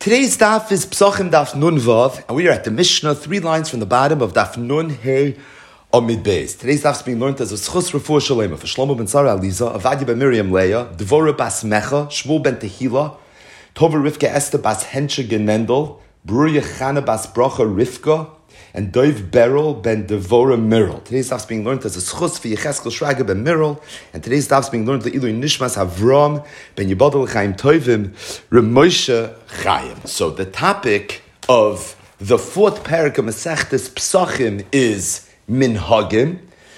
Today's daf is Psachim daf Nun Vav, and we are at the Mishnah, 3 lines from the bottom of daf Nun Hey Amid Beis. Today's daf is being learned as a Schus Refuah Shalema for Shlomo ben Sarah Aliza, Avadia ben Miriam Leah, Dvorah bas Mecha, Shmuel ben Tehila, Tova Rivka Esther bas Hensha Genendel, Bruria Chana bas Bracha Rivka, and Dov Beryl ben Devora Mirel. Today's daf is being learned as a schus for Yecheskel Shraga ben Mirel, and today's daf is being learned Le'ilu Nishmas Avram ben Yibadol Chaim Tovim Remoshe Chaim. So the topic of the fourth parak of Masechtes Psachim is Minhagim,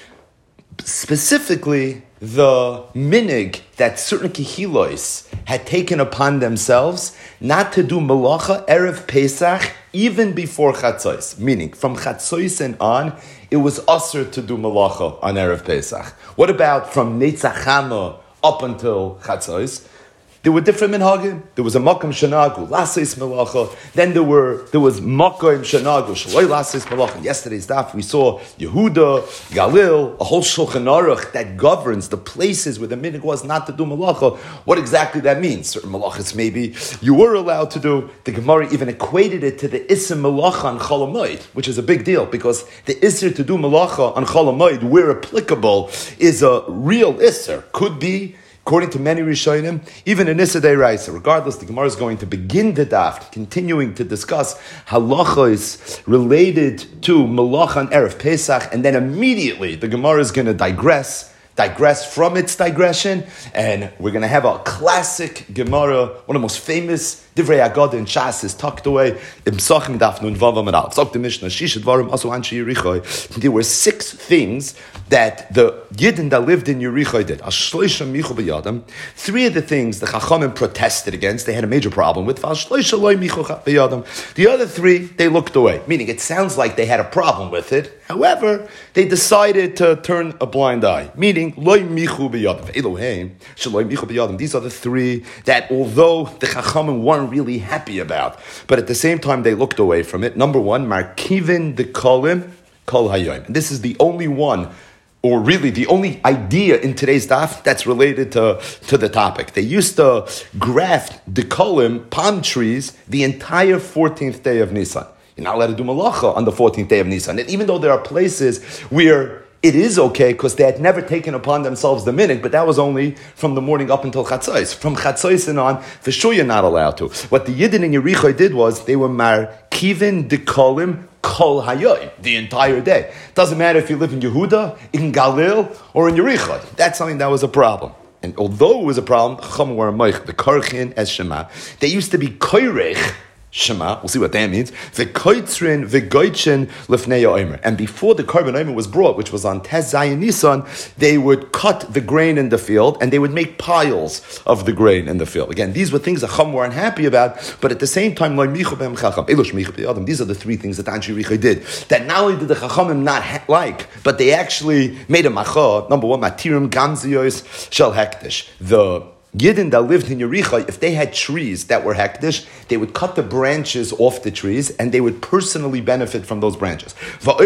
specifically the minig that certain kihilos had taken upon themselves not to do malacha erev Pesach even before Chatzos. Meaning, from Chatzos and on, it was usher to do malacha on erev Pesach. What about from Netzach Hama up until Chatzos? There were different minhagim. There was a makom shenagu, lasis malacha. Then there was makom shenagu, shaloi lasis malacha. Yesterday's daf we saw Yehuda, Galil, a whole shulchan aruch that governs the places where the minhag was not to do malacha. What exactly that means? Certain malachas maybe you were allowed to do. The Gemara even equated it to the isim malacha on Chol Hamoed, which is a big deal because the isser to do malacha on Chol Hamoed, where applicable, is a real isser. Could be, according to many Rishonim, even in Issa Deiraisa. Regardless, the Gemara is going to begin the daf, continuing to discuss halachos related to Malach on Erev Pesach, and then immediately the Gemara is going to digress from its digression, and we're going to have a classic Gemara, one of the most famous Divrei Agada in Shas is tucked away in Psachim daf Nun Vav Amud Aleph. Zok the Mishnah, Shisha Dvarim Asu Anshei Yerichai. There were 6 things that the Yidden that lived in Yerichai did. Ashloisha Michu B'Yadam. 3 of the things the Chachamim protested against, they had a major problem with. Ashloisha Loi Michu B'Yadam. The other 3, they looked away. Meaning, it sounds like they had a problem with it. However, they decided to turn a blind eye. Meaning, Loi Michu B'Yadam. Elohim, Shaloi Michu B'Yadam. These are the 3 that, although the Chachamim weren't really happy about, but at the same time they looked away from it. Number 1, Markivin de Kolim Kol Hayom. And this is the only one, or really the only idea in today's daf that's related to the topic. They used to graft the kolim, palm trees, the entire 14th day of Nisan. You're not allowed to do malacha on the 14th day of Nisan. And even though there are places where it is okay because they had never taken upon themselves the minhag, but that was only from the morning up until Chatzos. From Chatzos and on, for sure you're not allowed to. What the Yidden in Yerichai did was they were markivin de kolim kol hayoy, the entire day. Doesn't matter if you live in Yehuda, in Galil, or in Yerichai. That's something that was a problem. And although it was a problem, Chacham were the karchin as Shema. They used to be koirech Shema, we'll see what that means. V'koitzrin v'goitchen lefnei ha'omer. And before the carbon omer was brought, which was on Tez Zayin Nisan, they would cut the grain in the field and they would make piles of the grain in the field. Again, these were things that Chacham were unhappy about, but at the same time, these are the 3 things that Anshe Yerichai did. That not only did the Chachamim not like, but they actually made a macha. Number 1, matirim gamziyos shel hektish. The Yidden that lived in Yerichai, if they had trees that were hektish, they would cut the branches off the trees and they would personally benefit from those branches.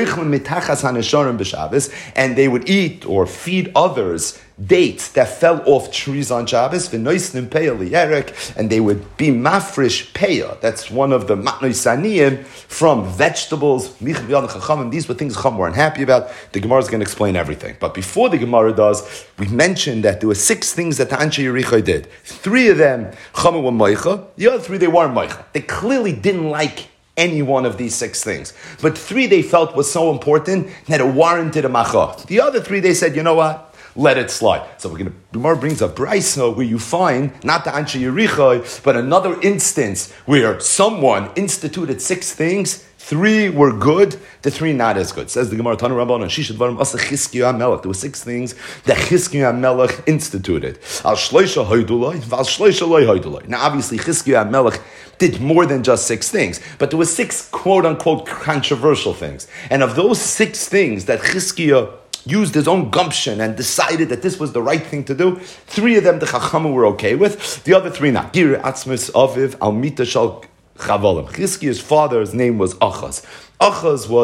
And they would eat or feed others dates that fell off trees on Shabbos, and they would be mafresh peya. That's one of the matnoi saniyim from vegetables. These were things Chacham were unhappy about. The Gemara is going to explain everything. But before the Gemara does, we mentioned that there were 6 things that the Anshe Yerichai did. 3 of them Chacham were meicha. The other 3 they weren't meicha. They clearly didn't like any one of these 6 things. But 3 they felt was so important that it warranted a macha. The other 3 they said, you know what? Let it slide. So the Gemara brings a brisa where you find not the Anshe Yerichai, but another instance where someone instituted 6 things. 3 were good, the 3 not as good. Says the Gemara, Tanu Rabban, and Shisha Dvarim Asa Chizkiyahu HaMelech. There were 6 things that Chizkiyahu HaMelech instituted. Al Shloisha Hoydulai, Val Shloisha Loi Hoydulai. Now obviously Chizkiyahu HaMelech did more than just 6 things, but there were 6 quote-unquote controversial things. And of those 6 things that Chizkiyahu used his own gumption and decided that this was the right thing to do, 3 of them the Chachamim were okay with, the other 3 not. Gir Atzmus Aviv Al Mita Shal Chavalim. Chizkiyahu's father's name was Achaz. Achaz was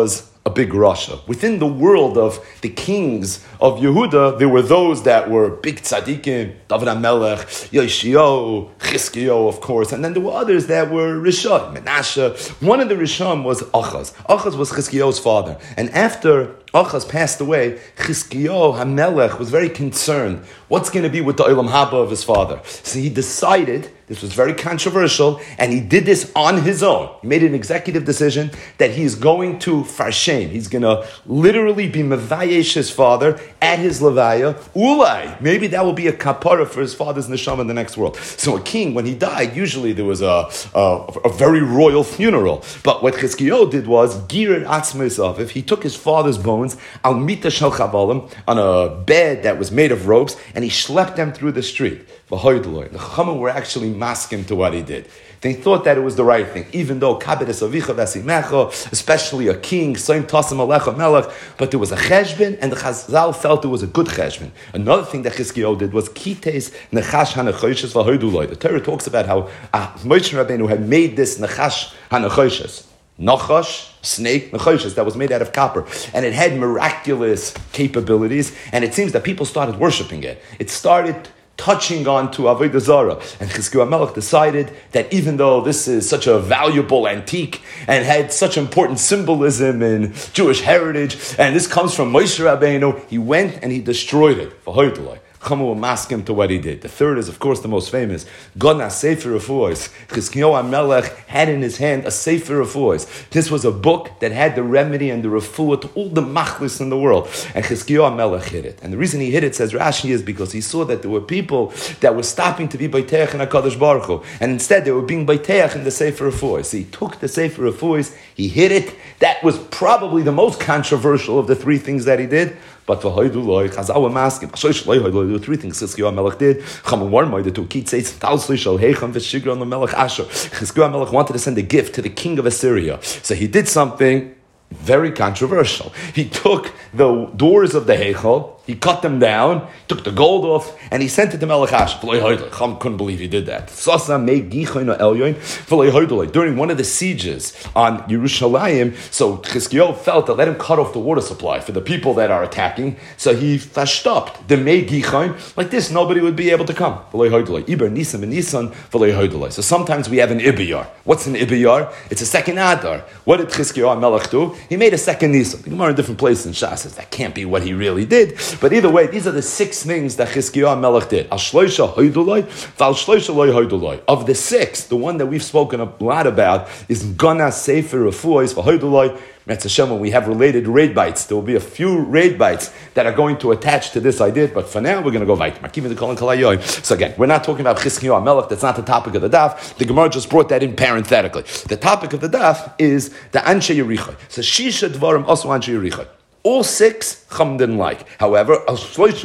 a big Rasha. Within the world of the kings of Yehuda, there were those that were big tzaddikim, David HaMelech, Yoshio, Chizkiyo, of course, and then there were others that were Rishon, Menashe. One of the Rishon was Achaz. Achaz was Chizkiyo's father. And after Achaz passed away, Chizkiyo HaMelech was very concerned. What's going to be with the Olam Haba of his father? So he decided, this was very controversial, and he did this on his own. He made an executive decision that he is going to farshem. He's going to literally be mevayesh his father at his levaya. Ulai, maybe that will be a kapara for his father's neshama in the next world. So a king, when he died, usually there was a very royal funeral. But what Chizkiyo did was, girid atzmeisav, if he took his father's bones, al mita shel chavalim, on a bed that was made of ropes, and he schlepped them through the street. The Chachamim were actually masking to what he did. They thought that it was the right thing, even though kabedes avicha v'asimecha, especially a king, soim tasim alecha melech, but there was a cheshbon, and the Chazal felt it was a good cheshbon. Another thing that Chizkiyo did was kites nechash hanachoshes v'hoiduloi. The Torah talks about how Moshe Rabbeinu had made this nechash hanachoshes. Nachash, snake, nechoshes, that was made out of copper. And it had miraculous capabilities, and it seems that people started worshipping it. It started touching on to Avodah Zarah. And Chizkiyahu HaMelech decided that even though this is such a valuable antique and had such important symbolism in Jewish heritage, and this comes from Moshe Rabbeinu, he went and he destroyed it. V'hoidulai. Chachamim will mask him to what he did. The third is, of course, the most famous. Gona Sefer Refuos. Chizkiyahu HaMelech had in his hand a Sefer Refuos. This was a book that had the remedy and the refuah to all the machlis in the world. And Chizkiyahu HaMelech hid it. And the reason he hid it, says Rashi, is because he saw that there were people that were stopping to be Baiteach in HaKadosh Baruch Hu. And instead they were being Baiteach in the Sefer Refuos. So he took the Sefer Refuos, he hid it. That was probably the most controversial of the three things that he did. But for Haiduloi, Chazal were masking. There were three things Chizkiyahu HaMelech did. The two kitzeis, Talsli Shal Heichan v'Shigron Melech Asher. Chizkiyahu HaMelech wanted to send a gift to the king of Assyria. So he did something very controversial. He took the doors of the Heichal, he cut them down, took the gold off, and he sent it to Melech Asher. Chum couldn't believe he did that. During one of the sieges on Yerushalayim, so Chizkiyahu felt that let him cut off the water supply for the people that are attacking. So he stopped the Mei Gichain. Like this, nobody would be able to come. So sometimes we have an Ibiyar. What's an Ibiyar? It's a second Adar. What did Chizkiyahu HaMelech do? He made a second Nisan. The Gemara in different places in Shas says that can't be what he really did. But either way, these are the six things that Chizkiyahu HaMelech did. Of the six, the one that we've spoken a lot about is Gana Sefer Refuos V'Hoidulai. Hashem, when we have related raid bites, there will be a few raid bites that are going to attach to this idea, but for now, we're going to go weiter. So again, we're not talking about Chizkiyahu HaMelech, that's not the topic of the daf. The Gemara just brought that in parenthetically. The topic of the daf is the Anshe Yerichai. So Shisha Dvarim also Anshe Yerichai. All six, Chum didn't like. However, the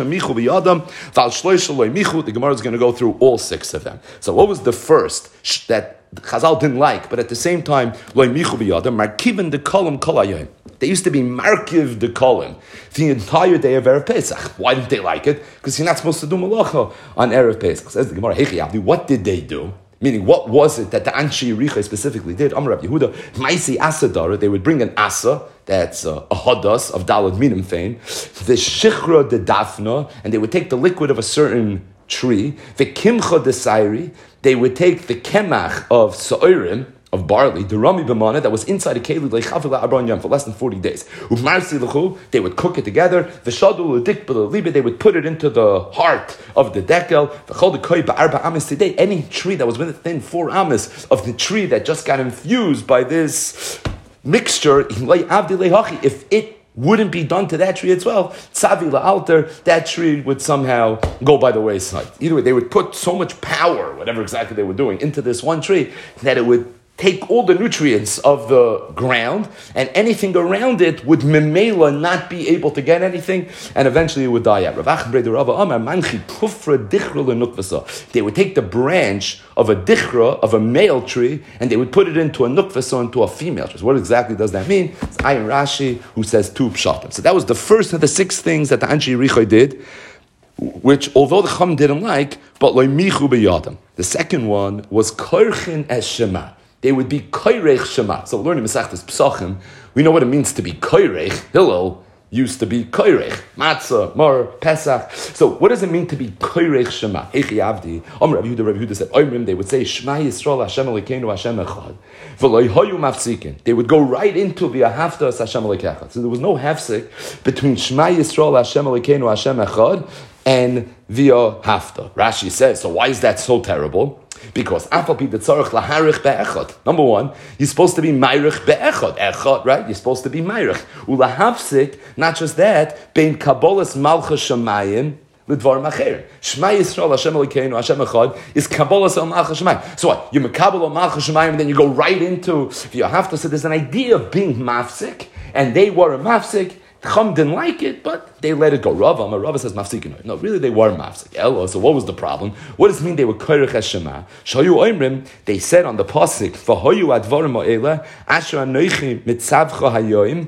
Gemara is going to go through all six of them. So what was the first that Chazal didn't like, but at the same time, markivin de kolim kolayim. They used to be markiv de kolim the entire day of Erev Pesach. Why didn't they like it? Because you're not supposed to do malacha on Erev Pesach. Says the Gemara, what did they do? Meaning, what was it that the Anshe Yerichai specifically did? Amar Rav Yehuda, Maisi Asadara, they would bring an asa, that's a hadas of Dalad Minim Fein, the Shichra de Dafna, and they would take the liquid of a certain tree, the Kimcha de Sairi, they would take the Kemach of Sa'irim, of barley, the Rami B'mana, that was inside a keli leichavila abron yom for less than 40 days. Umarsi l'chu, they would cook it together. V'shadu l'dik b'l'libe, they would put it into the heart of the dekel. V'chol d'koi ba'arba amis today. Any tree that was within 4 amis of the tree that just got infused by this mixture, if it wouldn't be done to that tree as well, tzavi la'alter, that tree would somehow go by the wayside. Either way, they would put so much power, whatever exactly they were doing, into this one tree, that it would take all the nutrients of the ground, and anything around it would memela not be able to get anything, and eventually it would die out. They would take the branch of a dichra, of a male tree, and they would put it into a nukvasa, into a female tree. So what exactly does that mean? It's Ayin Rashi, who says two pshatim. So that was the first of the 6 things that the Anshe Yerichai did, which, although the Chum didn't like, but loy michu b'yadam. The second one was korchin es shema. they would be koirech Shema. So learning Masechtas Pesachim, we know what it means to be koirech. Hillel used to be koirech, matzah, mar, pesach. So what does it mean to be koirech Shema? Echi Avdi, Rav Yehuda said, they would say, Shema Yisrael Hashem Elokeinu Hashem Echad. V'lo hoyu mafsikin. They would go right into v'ahavta as Hashem Elokecha. So there was no hafsik between Shema Yisrael Hashem Elokeinu Hashem Echad and v'ahavta. Rashi says, so why is that so terrible? Because number one, you're supposed to be mayrich be'echad. Echad, right? You're supposed to be mayrich. Ulahavsik, not just that, bein kabolas malchus shamayim l'dvar macher. Shema Yisrael Hashem Elokeinu Hashem Echad is kabolas al malchus shamayim. So what? You makabel al malchus shamayim, and then you go right into v'ahavta. So there's an idea of being mafsik, and they were a mafsik. Chum didn't like it, but they let it go. Rava says mafsikin. No, really they were mafsik. So what was the problem? What does it mean they were koirech Hashema? Shayu oimrim, they said on the pasuk, v'hoyu advarim ha'ela, asher anoichi mitzavcha hayoim,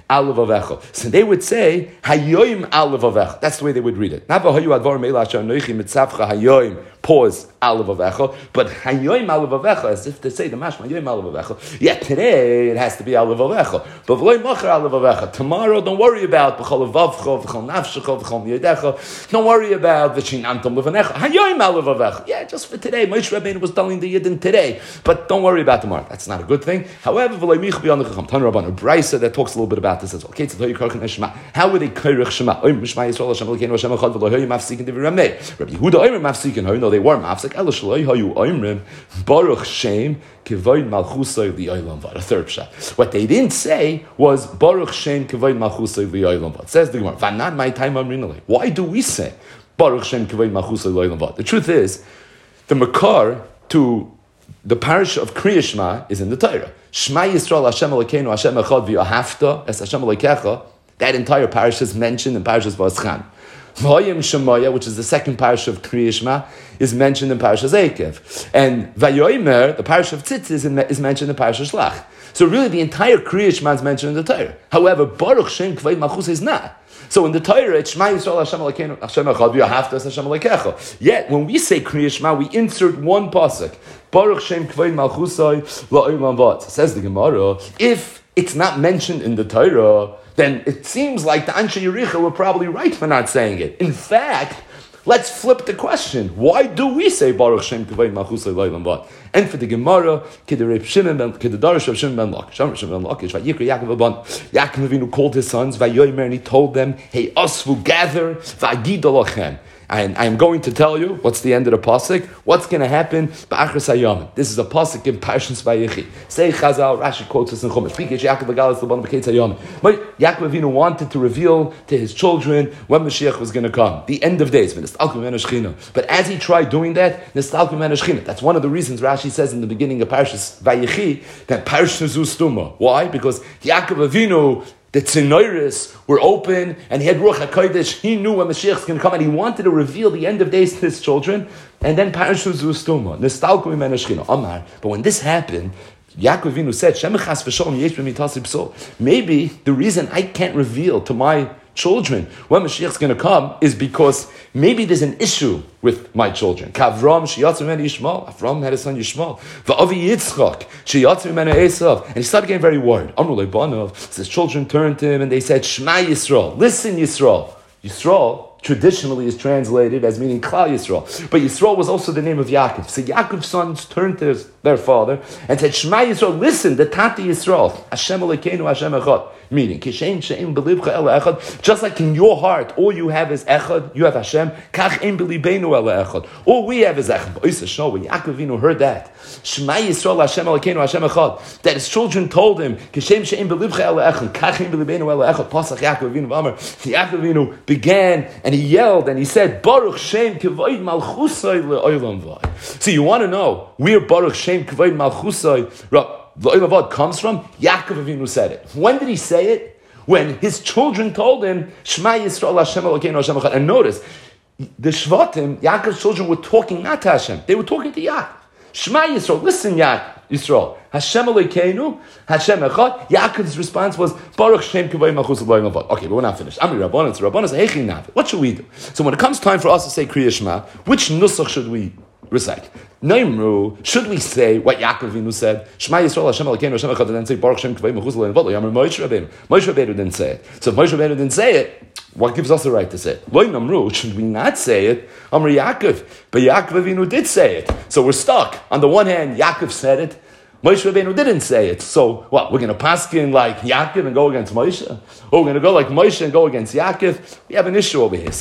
so they would say hayoim alavavecha. That's the way they would read it. Not v'hoyu advarim ha'ela, asher anoichi mitzavcha hayoim. Pause, alavavecha, but hayoim alavavecha, as if to say the mashma hayoim alavavecha. Yeah, today it has to be alavavecha, but v'loy mocher alavavecha. Tomorrow, don't worry about b'chol avavcha, b'chol nafshecha, b'chol miyadecha. Don't worry about v'shinantam levanecha. Hayoim alavavecha. Yeah, just for today. Moshe Rabbeinu was telling the Yidden today, but don't worry about tomorrow. That's not a good thing. However, v'loy mich b'yonach chacham. Tan Rabban, a brisa that talks a little bit about this as well. How would they koirech Shema? Oim Shema Yisrael Hashem Elokeinu Hashem Echad v'lo hoyim mafsikin divrei Rameh. Rabbi Yehuda oimrim mafsikin hoy. No, they were mafsik. Ela shloi hayu oimrim baruch shem kivoid malchusay li'olam vad. A third pshat. What they didn't say was baruch shem kivoid malchusay li'olam vad. Says the Gemara. Vanad my time amrinale. Why do we say baruch shem kivoid malchusay li'olam vad? The truth is, the makar to the parish of Kriya Shema is in the Torah. Shema Yisrael Hashem Elokeinu Hashem Echad v'ahavta es Hashem Elokecha. That entire parish is mentioned in Parashas Vaschan. Vayim Shemaya, which is the second parish of Kriya Shema, is mentioned in Parashas Eikev. And Vayomer, the parish of Tzitz, is mentioned in Parashas Shlach. So really the entire Kriya Shema is mentioned in the Torah. However, Baruch Shem K'vay Malchus is not. So in the Torah, it's Shema Yisrael Hashem Elokeinu Hashem Echad v'ahavta es Hashem Elokecha. Yet, when we say Kriya Shema, we insert one pasuk. Baruch Shem K'vay Malchusay la'olam vad. Says the Gemara, if it's not mentioned in the Torah, then it seems like the Anshe Yericha were probably right for not saying it. In fact, let's flip the question. Why do we say Baruch Shem K'vay Malchusay la'olam vad? And for the Gemara, Kedar Shimon ben Lakish, Yaakov Avinu called his sons, Vayomer, and he told them, Hey, Asvu, gather, V'agid alachem. And I'm going to tell you what's the end of the pasuk. What's going to happen? Ba'achras hayom. This is a pasuk in Parshas Vayechi. Say Chazal, Rashi quotes us in Chumash. Because Yaakov Agalas the b'keitz hayom. But Yaakov Avinu wanted to reveal to his children when Mashiach was going to come, the end of days. But as he tried doing that, that's one of the reasons Rashi says in the beginning of Parshas Vayechi that Parshas Zustuma. Why? Because Yaakov Avinu, the tzinoiris were open, and he had Ruach HaKodesh. He knew when Mashiach was going to come, and he wanted to reveal the end of days to his children. And then Parashu Zustuma, Nistalku Mimenu Shechina, Amar. But when this happened, Yaakov Avinu said, Shemechas v'sholom yesh b'mitasi b'sol. Maybe the reason I can't reveal to my children when Mashiach is going to come is because maybe there's an issue with my children. Kavram sheyatzu mimenu Yishmael. Avram had a son Yishmael. Va'avi Yitzchak sheyatzu mimenu Esav. And he started getting very worried. Amru le'banav. His children turned to him and they said, Shema Yisrael. Listen, Yisrael. Yisrael traditionally is translated as meaning Klal Yisrael. But Yisrael was also the name of Yaakov. So Yaakov's sons turned to their father and said, Shema Yisrael, listen, the Tati Yisrael. Hashem Elokeinu Hashem Echad. Meaning, just like in your heart, all you have is Echad, you have Hashem. All we have is Echad. When Yaakov Avinu heard that, Shema Yisrael Hashem Elokeinu Hashem Echad, that his children told him, Yaakov Avinu began and he yelled and he said, Baruch Shem K'void Malchusay le'olam vad. So you want to know where Baruch Shem K'void Malchusay L'olam vad comes from? Yaakov Avinu said it. When did he say it? When his children told him, Shema Yisrael Hashem Elokeinu Hashem Echad. And notice, the Shvatim, Yaakov's children were talking not to Hashem. They were talking to Yaakov. Shema Yisrael, listen Yaakov, Yisrael. Hashem Elokeinu, Hashem Echad. Yaakov's response was, Baruch Shem K'vay Malchus L'olam vad. Okay, but we're not finished. Amri Rabbanan, Rabbanan say, Hechi Navi. What should we do? So when it comes time for us to say Kriya Shema, which nusach should we Recite. Naimru, should we say what Yaakov Avinu said? Shema Yisrael Hashem Elokeinu Hashem Echad, and then say Baruch Shem Kvei Mechuz Lein V'Lo Yamar Moshe Rabbeinu. Moshe Rabbeinu didn't say it. So if Moshe Rabbeinu didn't say it, what gives us the right to say it? Lo Namru, should we not say it? Amar Yaakov, but Yaakov Avinu did say it. So we're stuck. On the one hand, Yaakov said it. Moshe Rabbeinu didn't say it. So what? We're going to paskin like Yaakov and go against Moshe? Or we're going to go like Moshe and go against Yaakov? We have an issue over here.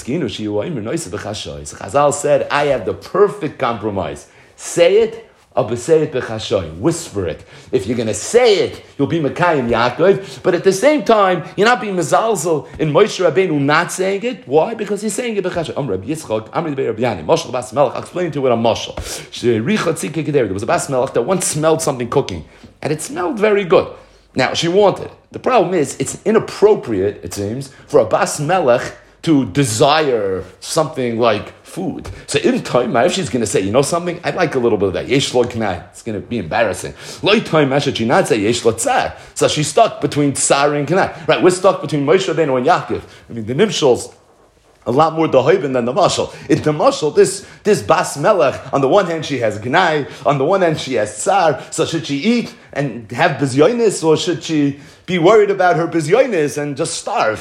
Chazal said, I have the perfect compromise. Say it, or say it b'chashoy. Whisper it. If you're going to say it, you'll be Mekayim Yaakov. But at the same time, you're not being mezalzel in Moshe Rabbeinu not saying it. Why? Because he's saying it b'chashoy. Rabbi Yitzchak, Rabbi Yani, Moshel Bas Melech. I'll explain to you what a Moshel. There was a Bas Melech that once smelled something cooking. And it smelled very good. Now, she wanted it. The problem is, it's inappropriate, it seems, for a Bas Melech to desire something like food. So in time, if she's going to say, you know something, I'd like a little bit of that. Yesh lo knai. It's going to be embarrassing. Lo time, she not say yesh lo tsar. So she's stuck between tsar and knai. Right, we're stuck between Moshe Rabbeinu and Yaakov. I mean, the nimshals a lot more dahoibin than the mashal. In the mashal, this Bas Melech, on the one hand she has gnai, on the one hand she has tsar. So should she eat and have bizyonis, or should she be worried about her bizyonis and just starve?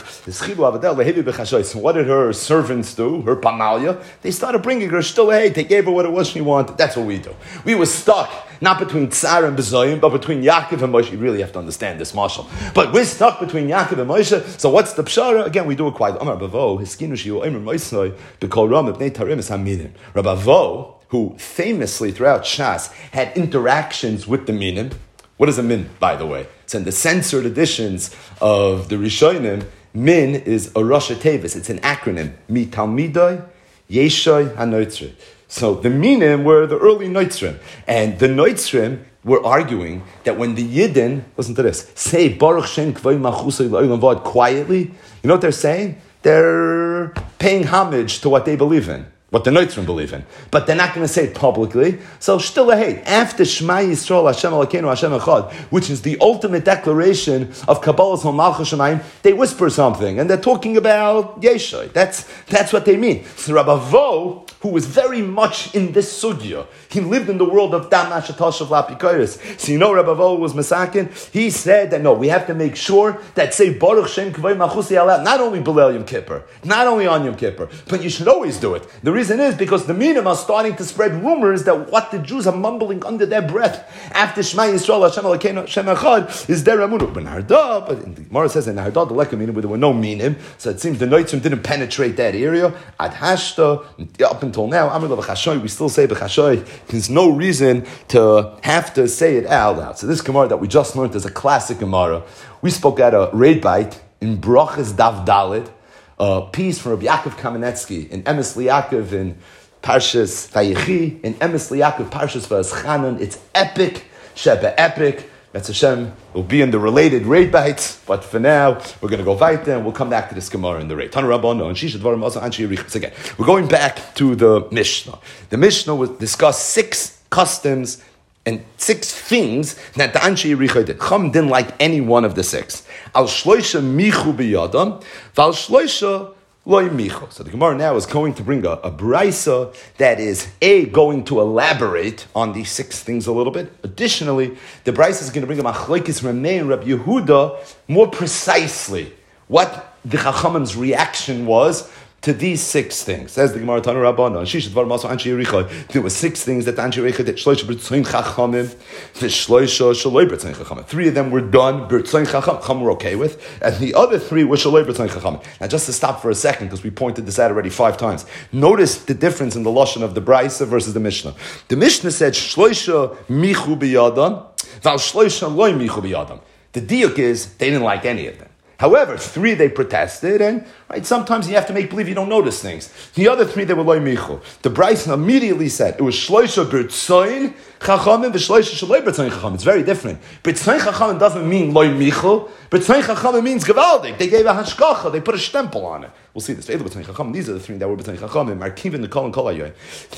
What did her servants do? Her pamalia? They started bringing her shtilei. They gave her what it was she wanted. That's what we do. We were stuck, not between tsar and bizoyim, but between Yaakov and Moshe. You really have to understand this mashal. But we're stuck between Yaakov and Moshe. So what's the pshara? Again, we do it quite. Amar Bavo, hiskinu shiu omer moisnoi b'kol ram b'nei tarim es haminim. Rabavo, who famously throughout Shas had interactions with the minim. What does a min, by the way? So in the censored editions of the Rishonim, min is a Rosh Tevis. It's an acronym. Mi Talmidoi Yeshoy HaNoitzrim. So the minim were the early Noitzrim. And the Noitzrim were arguing that when the Yidden, listen to this, say Baruch Shem Kvei Machusay L'Olam Vod quietly, you know what they're saying? They're paying homage to what they believe in. What the Noitzrim believe in. But they're not going to say it publicly. So, still a hate. After Shema Yisrael, Hashem Elokeinu, Hashem Echad, which is the ultimate declaration of Kabbalah's Malchus Shemayim, they whisper something. And they're talking about Yeshoy. That's what they mean. So, Rabbi Vo, who was very much in this sugya, he lived in the world of Dam Ashatosh of Lapikoris. So, you know, Rabbi Vo was Masakin. He said that, no, we have to make sure that say Baruch Shem Kvei Machusi Allah, not only Belel Yom Kippur, not only on Yom Kippur, but you should always do it. The reason is because the minim are starting to spread rumors that what the Jews are mumbling under their breath after Shema Yisrael Hashem Elokeinu Hashem Echad is their Amunu. But Narda, but the Gemara says in Narda the Lekha minim, there were no minim, so it seems the Noitzim didn't penetrate that area. Ad Hashta, up until now, Amr B'Chashoy, we still say B'Chashoy. There's no reason to have to say it out loud. So this Gemara that we just learned is a classic Gemara. We spoke at a raid bite in Brachas Dav Dalet. A piece from Rabbi Yaakov Kamenetsky in Emes Liakov in Parshas Vayechi, in Emes Liakov Parshas Va'eschanan. It's epic, Sheba epic. That's Hashem. Will be in the related raid bites, but for now we're going to go weiter and we'll come back to this Gemara in the raid. Tanu Rabbanon and Shisha Dvarim also Anshi Yerichos. Again, we're going back to the Mishnah. The Mishnah will discuss 6 customs and 6 things that the Anshe Yericho did. Chum didn't like any one of the 6. Al shloisha michu biyadam, val shloisha loy michu. So the Gemara now is going to bring a brisa that is going to elaborate on these 6 things a little bit. Additionally, the brisa is going to bring a machlokes Rameh and Rabbi Yehuda more precisely what the Chachamim's reaction was to these 6 things. Says the Gemara Tanu Rabbana, Shisha Dvar Maso Anshi Yericho. There were 6 things that Anshi Yericho did. Shloisha B'Tzoin Chachamim, V'Shloisha Shaloi B'Tzoin Chachamim. 3 of them were done. B'Tzoin Chacham we're okay with, and the other 3 were Shaloi B'Tzoin Chachamim. Now, just to stop for a second, because we pointed this out already 5 times. Notice the difference in the lashon of the Brisa versus the Mishnah. The Mishnah said Shloisha Michu B'Yadam, Val Shloisha Loi Michu B'Yadam. The diuk is they didn't like any of them. However, 3 they protested, and right, sometimes you have to make believe you don't notice things. The other 3 they were loy michu. The Bryson immediately said it was shloisha b'tzoin chachamim v'shloisha shaloi b'tzoin chachamim. It's very different. B'tzoin chachamim doesn't mean loy michu. B'tzoin chachamim means gevaldik. They gave a hashkacha. They put a stempel on it. We'll see this. These are the 3 that were b'tzoin chachamim. Markiv and the kol and kol hayoy.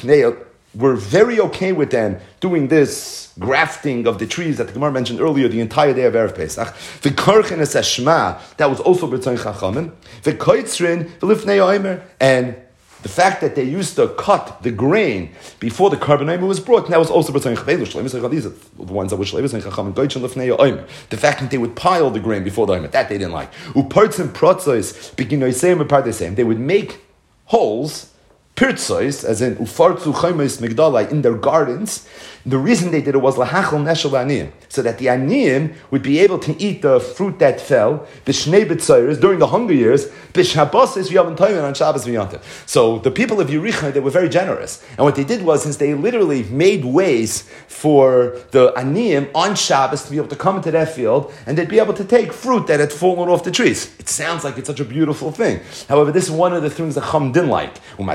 We're very okay with them doing this grafting of the trees that the Gemara mentioned earlier the entire day of Erev Pesach. The Karchen is Shema, that was also B'Tzoin Chachamim. The Koitzrin, the Lifnei Oimer, and The fact that they used to cut the grain before the carbonate was brought, and that was also these are the ones that were the fact that they would pile the grain before the Omer, that they didn't like. They would make holes, pirtzois, as in ufartzu chaimis migdalai, in their gardens. The reason they did it was lahachol neshel aniyim, so that the aniyim would be able to eat the fruit that fell b'shnei b'tzayres during the hunger years b'shabbos v'yavim toivin on Shabbos v'yantiv. So the people of Yericho, they were very generous, and what they did was, since they literally made ways for the aniyim on Shabbos to be able to come into their field, and they'd be able to take fruit that had fallen off the trees. It sounds like it's such a beautiful thing. However, this is one of the things that Chum didn't like.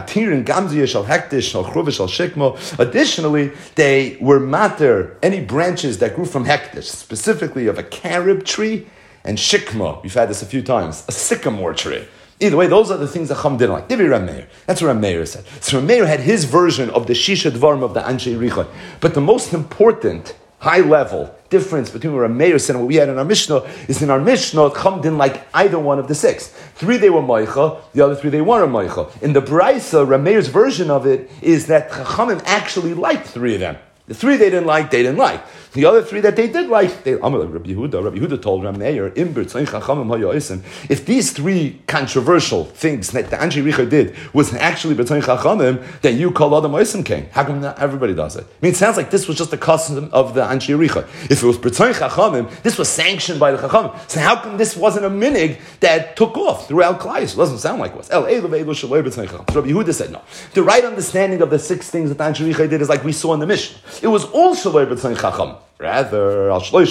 Additionally, they were matter any branches that grew from hektish, specifically of a carob tree and shikma. We've had this a few times, a sycamore tree. Either way, those are the things that Chum didn't like. Divi Rav Meir. That's what Rav Meir said. So Rav Meir had his version of the Shisha Dvarim of the Anshe Yericho. But the most important high-level difference between what Rav Meir said and what we had in our Mishnah is, in our Mishnah, Chum didn't like either one of the 6. 3 they were Moicha, the other 3 they weren't Moicha. In the Braisa, Rav Meir's version of it is that Chachamim actually liked 3 of them. The 3 they didn't like, they didn't like. The other 3 that they did like, Rabbi Yehuda told Rav Meir, if these 3 controversial things that the Anshe Yericho did was actually B'tzoin Chachamim, then you call Adam Oisim king. How come not everybody does it? I mean, it sounds like this was just a custom of the Anshe Yericho. If it was B'tzoin Chachamim, this was sanctioned by the Chachamim. So how come this wasn't a minig that took off throughout Klai? It doesn't sound like it was. Rabbi Yehuda said no. The right understanding of the 6 things that the Anshe Yericho did is like we saw in the Mishnah. It was all Shaloi B'tzoin Chacham. Rather,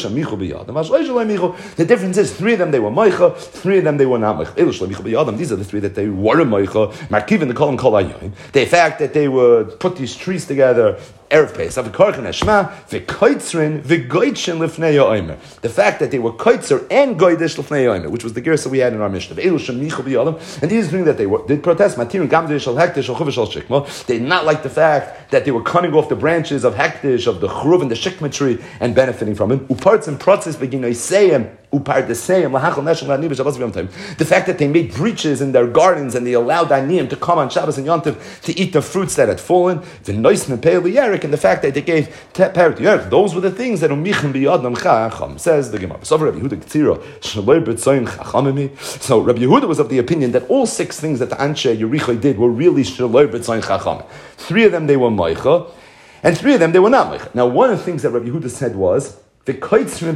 the difference is 3 of them they were Moicha, 3 of them they were not Moicha. These are the 3 that they were Moicha. Markiv and the Kolam Kol Hayoim. The fact that they would put these trees together, Erev Pesach, v'korchen hashma, v'koitzrin, v'goitchen lifnei ha'omer. The fact that they were koitzer and goidish lifnei ha'omer, which was the gersa we had in our Mishnah. And these things that they did protest. They did not like the fact that they were cutting off the branches of hektish, of the chruv and the shikma tree, and benefiting from it. Uparts and protzes begin to say him. The fact that they made breaches in their gardens and they allowed Aniyim to come on Shabbos and Yontiv to eat the fruits that had fallen, the nois nepei liyerik, and the fact that they gave parrot to Yerik, those were the things that umichem biyadam chacham, says the Gemara. So Rabbi Yehuda was of the opinion that all 6 things that the Anshe Yericho did were really shaloi b'tzoyin chacham. 3 of them they were moicha, and 3 of them they were not moicha. Now, one of the things that Rabbi Yehuda said was, that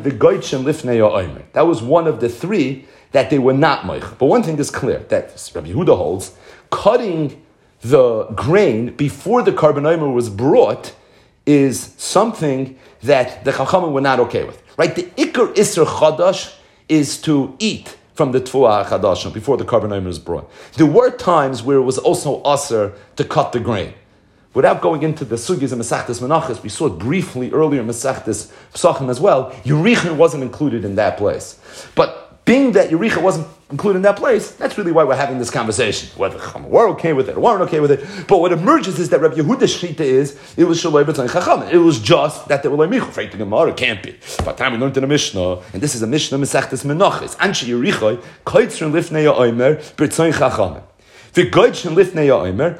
was one of the 3 that they were not moich. But one thing is clear, that Rabbi Yehuda holds, cutting the grain before the carbonoma was brought is something that the Chachamim were not okay with. Right? The Ikar Isser Chadash is to eat from the Tfuah Chadash before the carbonoma was brought. There were times where it was also Aser to cut the grain. Without going into the sugis and Masechtas Menachos, we saw it briefly earlier in Masechtas Pesachim as well. Yericho wasn't included in that place. But being that Yericho wasn't included in that place, that's really why we're having this conversation. Whether Chachamim were okay with it or weren't okay with it. But what emerges is that Rabbi Yehuda's shita is, it was Shaloi B'tzoyin Chachamim. It was just that they were like Michu. Freit the Gemara, it can't be. By the time we learned in the Mishnah, and this is a Mishnah Masechtas Menachos, Anshe Yericho, Koitzrin Lifnei Ha'omer, B'tzoyin Chachamim. However, even though the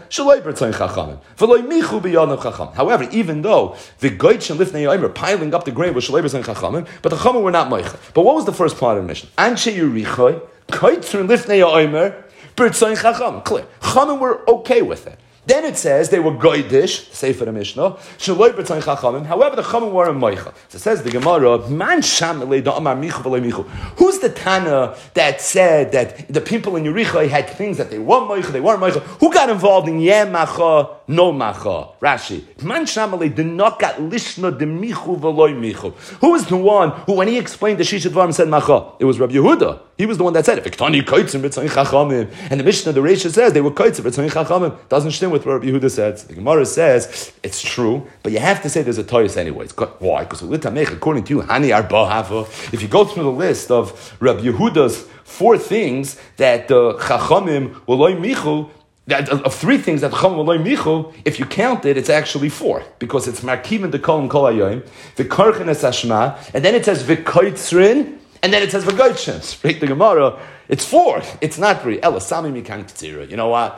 Goitchen Lifnei Omer piling up the grain was Shalei B'tzoyin Chachamim, but the Chachamim were not Moicha. But what was the first part of the mission? Anshe Yericho, Koitzrin Lifnei Omer, B'tzoyin Chachamim. Clear. Chachamim were okay with it. Then it says they were goydish, Sefer Mishnah, Shaloi B'tzoyin Chachamim. However, the Chachamim were in Moicha. So it says the Gemara, Man Sham Da'amar Michu V'lei Michu. Who's the Tana that said that the people in Yericho had things that they were Moicha, they weren't Moicha? Who got involved in Yeh Macha, No Macha? Rashi. Man Sham did not get Lishna de Michu V'lei Michu. Who was the one who, when he explained the Shisha Dvarim, said Macha? It was Rabbi Yehuda. He was the one that said it. And the Mishnah, the Reisha says they were Koitzim B'tzoyin Chachamim. Doesn't stem with what Rabbi Yehuda says. The Gemara says it's true, but you have to say there's a toyus anyways. Why? Because according to you, Hani Arba Hava. If you go through the list of Rabbi Yehuda's 4 things that the Chachamim V'loi Michu, of 3 things that Chachamim V'loi Michu, if you count it, it's actually 4 because it's Markiv and the Kolam Kol Hayoim, V'korchen Es Hashma, and then it says V'koitzrin. And then it says v'goitchen. Speak the Gemara. It's 4. It's not 3. Ela sami mikan k'tzira. You know what?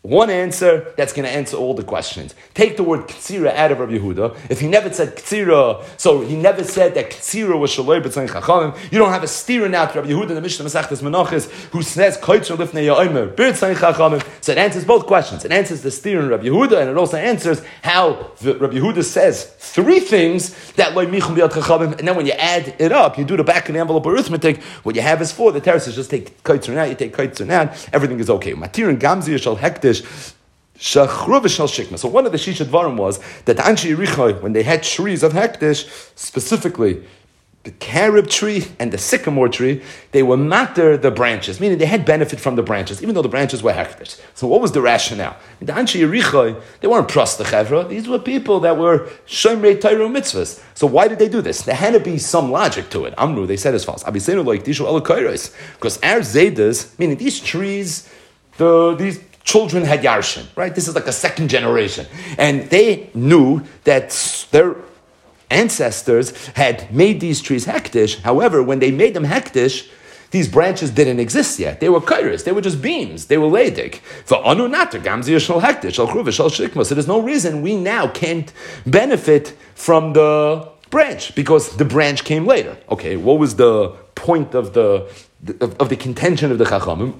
one answer that's going to answer all the questions. Take the word Ktsira out of Rabbi Yehuda. If he never said Ktsira, so he never said that Ktsira was Shaloi B'Tzayin Chachamim, you don't have a steer now to Rabbi Yehuda in the Mishnah Masechtas Menachos who says Koitzer Lifnei Ya'omer B'Tzayin Chachamim. So it answers both questions. It answers the steer in Rabbi Yehuda, and it also answers how Rabbi Yehuda says three things that Loi Michum B'Yad Chachamim, and then when you add it up, you do the back of the envelope arithmetic, what you have is four. The terrace is just take Koitzer now, you take Koitzer now, everything is okay. Matir and Gamzi Shal Hektish. So one of the Shisha Dvarim was that the Anshe Yerichai, when they had trees of Hektish, specifically the carob tree and the sycamore tree, they were matter the branches, meaning they had benefit from the branches, even though the branches were Hektish. So what was the rationale? The Anshe Yerichai, they weren't Prosta Chevra, these were people that were Shomrei Torah mitzvahs. So why did they do this? There had to be some logic to it. Amru, they said as follows, Abisenu like Dishu Alakairos, because our Zedas, meaning these trees, these children had Yarshin, right? This is like a second generation. And they knew that their ancestors had made these trees hektish. However, when they made them hektish, these branches didn't exist yet. They were kairos. They were just beams. They were leidik. So there's no reason we now can't benefit from the branch because the branch came later. Okay, what was the point of the contention of the Chachamim,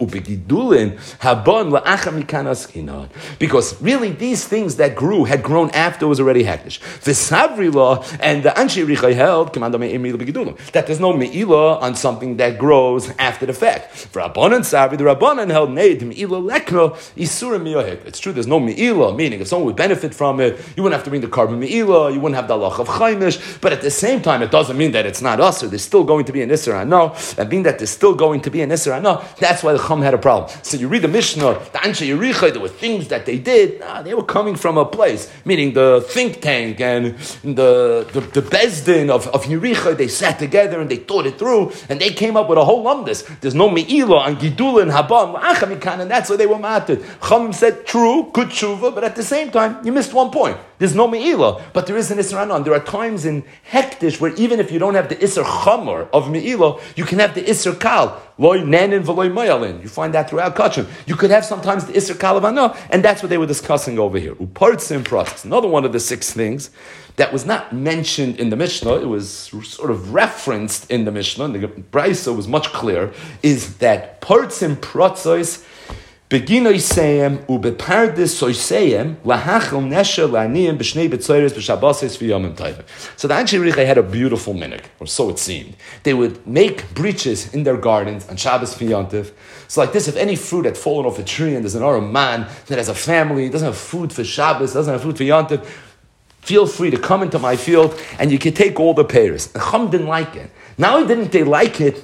because really these things that grew had grown after it was already hektish. V'savrila and the Anshe Yerichai held that there's no me'ilah on something that grows after the fact. For Rabbanan Savri, the Rabbanan held neid me'ilah lekno isura miyohek. It's true, there's no me'ilah, meaning if someone would benefit from it, you wouldn't have to bring the carbon me'ilah, you wouldn't have the halach of chaimish. But at the same time, it doesn't mean that it's not us. There's still going to be an isser ano, and being that there's still going to be an Isser Anah, that's why the Chum had a problem. So you read the Mishnah, the Anshe Yerichai, there were things that they did, they were coming from a place, meaning the think tank and the Bezdin of Yerichai, they sat together and they thought it through, and they came up with a whole lumdus. There's no Me'ilah and Gidula and Habam, and that's why they were matted. Chum said, true, good tshuva, but at the same time, you missed one point. There's no Me'ilah, but there is an Isser Anah. There are times in Hektish where even if you don't have the Isser Chamor of Me'ilah, you can have the Isser Kal. Loy Nanin v'loy Mayalin. You find that throughout Kachim. You could have sometimes the Isser Kal of Anah, and that's what they were discussing over here. Upartzim process. Another one of the 6 things that was not mentioned in the Mishnah, it was sort of referenced in the Mishnah, and the Brisa was much clearer, is that Partzim Protzos Beginoy Seim uBepardis Soiseim Lahachel Nesha Laniim B'Shnei B'Tzoyres B'Shabbases V'Yomim Tovim. So the Anshe Yerichai had a beautiful minhag, or so it seemed. They would make breaches in their gardens on Shabbos V'Yontiv. So like this, if any fruit had fallen off a tree and there's an Aram man that has a family, doesn't have food for Shabbos, doesn't have food for Yontiv, feel free to come into my field and you can take all the payers. The Chum didn't like it. Not only didn't they like it,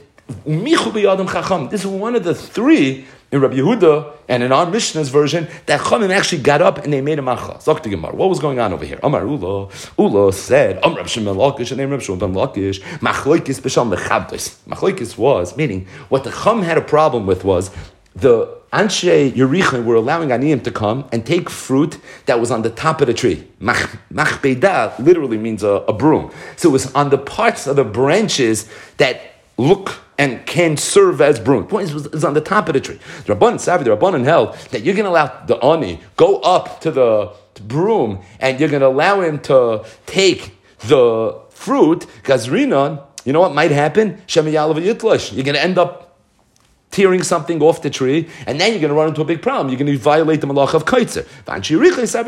this is one of the 3 in Rabbi Yehuda and in our Mishnah's version that Chachamim actually got up and they made a macha. Zok the Gemara. What was going on over here? Amar Ula said, Rab Shimon Lakish, and Rab Shimon ben Lakish, Machloikis b'sham lechabdos. Machloikis was, meaning what the Chum had a problem with was the Anshe Yerichai were allowing Aniyim to come and take fruit that was on the top of the tree. Machbeida literally means a broom. So it was on the parts of the branches that look and can serve as broom. The point is on the top of the tree. The Rabbanan held that you're going to allow the ani go up to the broom and you're going to allow him to take the fruit. Gazrinon, you know what might happen? You're going to end up tearing something off the tree, and then you're going to run into a big problem. You're going to violate the malach of kaitzer. And the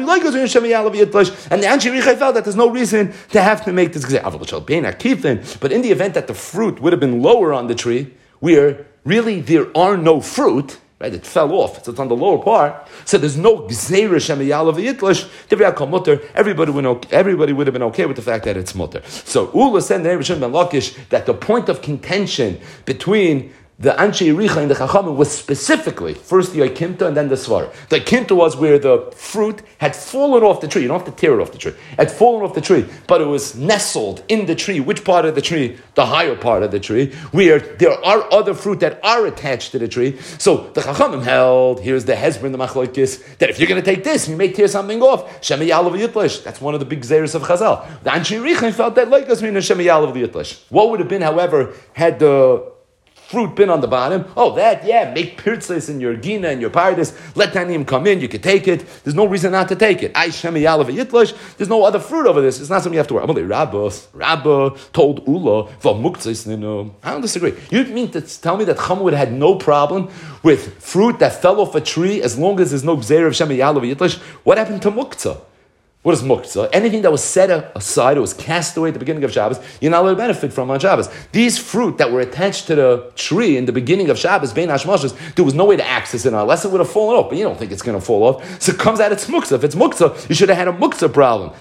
Anshe Yerichai felt that there's no reason to have to make this. But in the event that the fruit would have been lower on the tree, where really there are no fruit, right? It fell off, so it's on the lower part. So there's no gzeira shemiyalav yitlash. Mutter. Everybody would have been okay with the fact that it's mutter. So Ula said ben Lakish that the point of contention between the Anshe Yerichai and the Chachamim was specifically first the Oikimta and then the Svar. The Oikimta was where the fruit had fallen off the tree. You don't have to tear it off the tree. It had fallen off the tree, but it was nestled in the tree. Which part of the tree? The higher part of the tree, where there are other fruit that are attached to the tree. So the Chachamim held, here's the Hezbollah, the Machlokes, that if you're going to take this, you may tear something off. Shemi Yalav Yitlish. That's one of the big zeros of Chazal. The Anshe Yerichai felt that like us mean Shemi Yalav Yitlish. What would have been, however, had the fruit bin on the bottom. Oh, make pirtzes in your gina and your paradise. Let Tanim come in, you can take it. There's no reason not to take it. There's no other fruit over this. It's not something you have to worry. Rabba told Ula, I don't disagree. You mean to tell me that Chama had no problem with fruit that fell off a tree as long as there's no gzeir of Shem Yalav Yitlish? What happened to muktzah? What is muktzah? Anything that was set aside or was cast away at the beginning of Shabbos, you're not allowed to benefit from on Shabbos. These fruit that were attached to the tree in the beginning of Shabbos, Bein Hashmashos, there was no way to access it unless it would have fallen off. But you don't think it's going to fall off. So it comes out it's muktzah. If it's muktzah, you should have had a muktzah problem.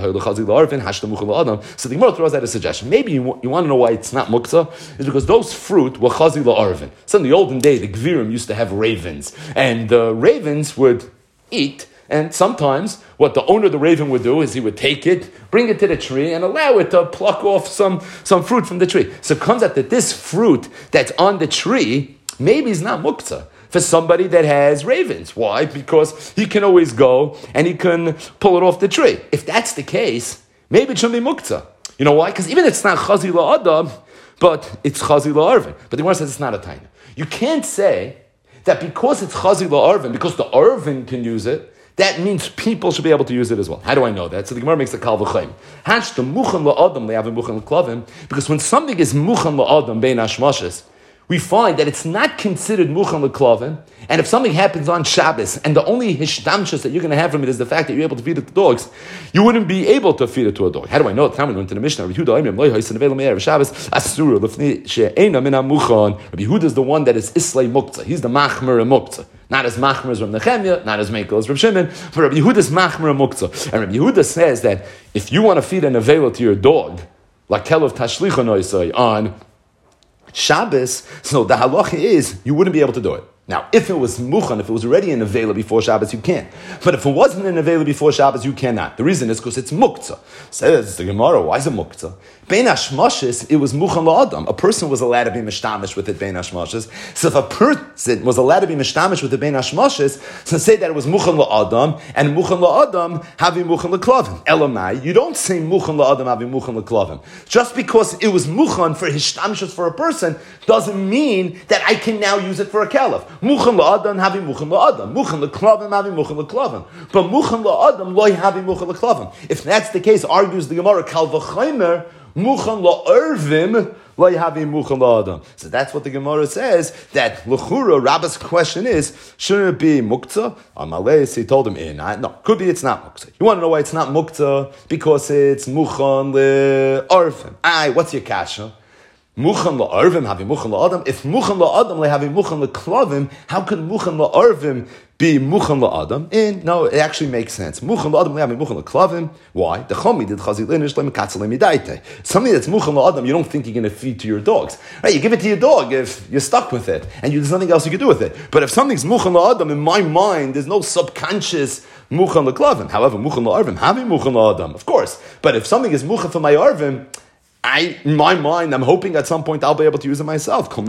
So the Gemara throws out a suggestion. Maybe you want to know why it's not muktzah? It's because those fruit were chazi la'arvin. So in the olden day, the Gvirim used to have ravens. And the ravens would eat. And sometimes what the owner of the raven would do is he would take it, bring it to the tree, and allow it to pluck off some fruit from the tree. So it comes out that this fruit that's on the tree maybe is not muktzah for somebody that has ravens. Why? Because he can always go and he can pull it off the tree. If that's the case, maybe it shouldn't be muktzah. You know why? Because even it's not chazi la'adam, but it's chazi la'arvin. But the Gemara says it's not a taina. You can't say that because it's chazi la'arvin, because the arvin can use it, that means people should be able to use it as well. How do I know that? So the Gemara makes a kal v'chaim. Because when something is muchan la'adam bein hashmashes, we find that it's not considered muchan l'klavim, and if something happens on Shabbos, and the only hishtamshus that you're going to have from it is the fact that you're able to feed it to dogs, you wouldn't be able to feed it to a dog. How do I know? The time we went to the Mishnah, Rabbi Yehuda is the one that is islay muktzah. He's the machmer and muktzah. Not as machmer as Rabbi Nechemia, not as mekel as Rabbi Shimon, but Rabbi Yehuda is machmer and muktzah. And Rabbi Yehuda says that if you want to feed an avela to your dog, like kelov tashlicha noisai on Shabbos, so the halacha is you wouldn't be able to do it. Now, if it was muchan, if it was already in avela before Shabbos, you can. But if it wasn't in avela before Shabbos, you cannot. The reason is because it's muktzah. Says the Gemara, why is it muktzah? Bein hashmashes, it was muchan la'adam. A person was allowed to be mishtamish with it, bein hashmashes. So if a person was allowed to be mishtamish with it, bein hashmashes, so say that it was muchan la'adam, and muchan la'adam, havi muchan la'klavim. Elamai, you don't say muchan la'adam, havi muchan la'klavim. Just because it was muchan for hishtamishus for a person, doesn't mean that I can now use it for a caliph. Muchan la'adam, havi muchan la'adam. Muchan la'klavim, havi muchan la'klavim. But muchan la'adam, loy havi muchan la'klavim. If that's the case, argues the Gemara, kal v'chaimer, muchan la'arvim, loy havi muchan la'adam. So that's what the Gemara says, that l'chura, Rabba's question is, shouldn't it be muktzah? Amalei, he told him, no, could be it's not muktzah. You want to know why it's not muktzah? Because it's muchan la'arvim. What's your kasha? Muchan la'arvim havi muchan la'adam. If muchan la'adam lehavi muchan la'klavim, how could muchan la'arvim be muchan la'adam? And no, it actually makes sense. Muchan la'adam lehavi muchan la'klavim. Why? The chomi did chazilinish lemekatzel lemidaite. Something that's muchan la'adam, you don't think you're going to feed to your dogs. Right? You give it to your dog if you're stuck with it, and there's nothing else you can do with it. But if something's muchan la'adam, in my mind, there's no subconscious muchan la'klavim. However, muchan la'arvim havi muchan la'adam, of course. But if something is muchan for my arvim, in my mind, I'm hoping at some point I'll be able to use it myself. As long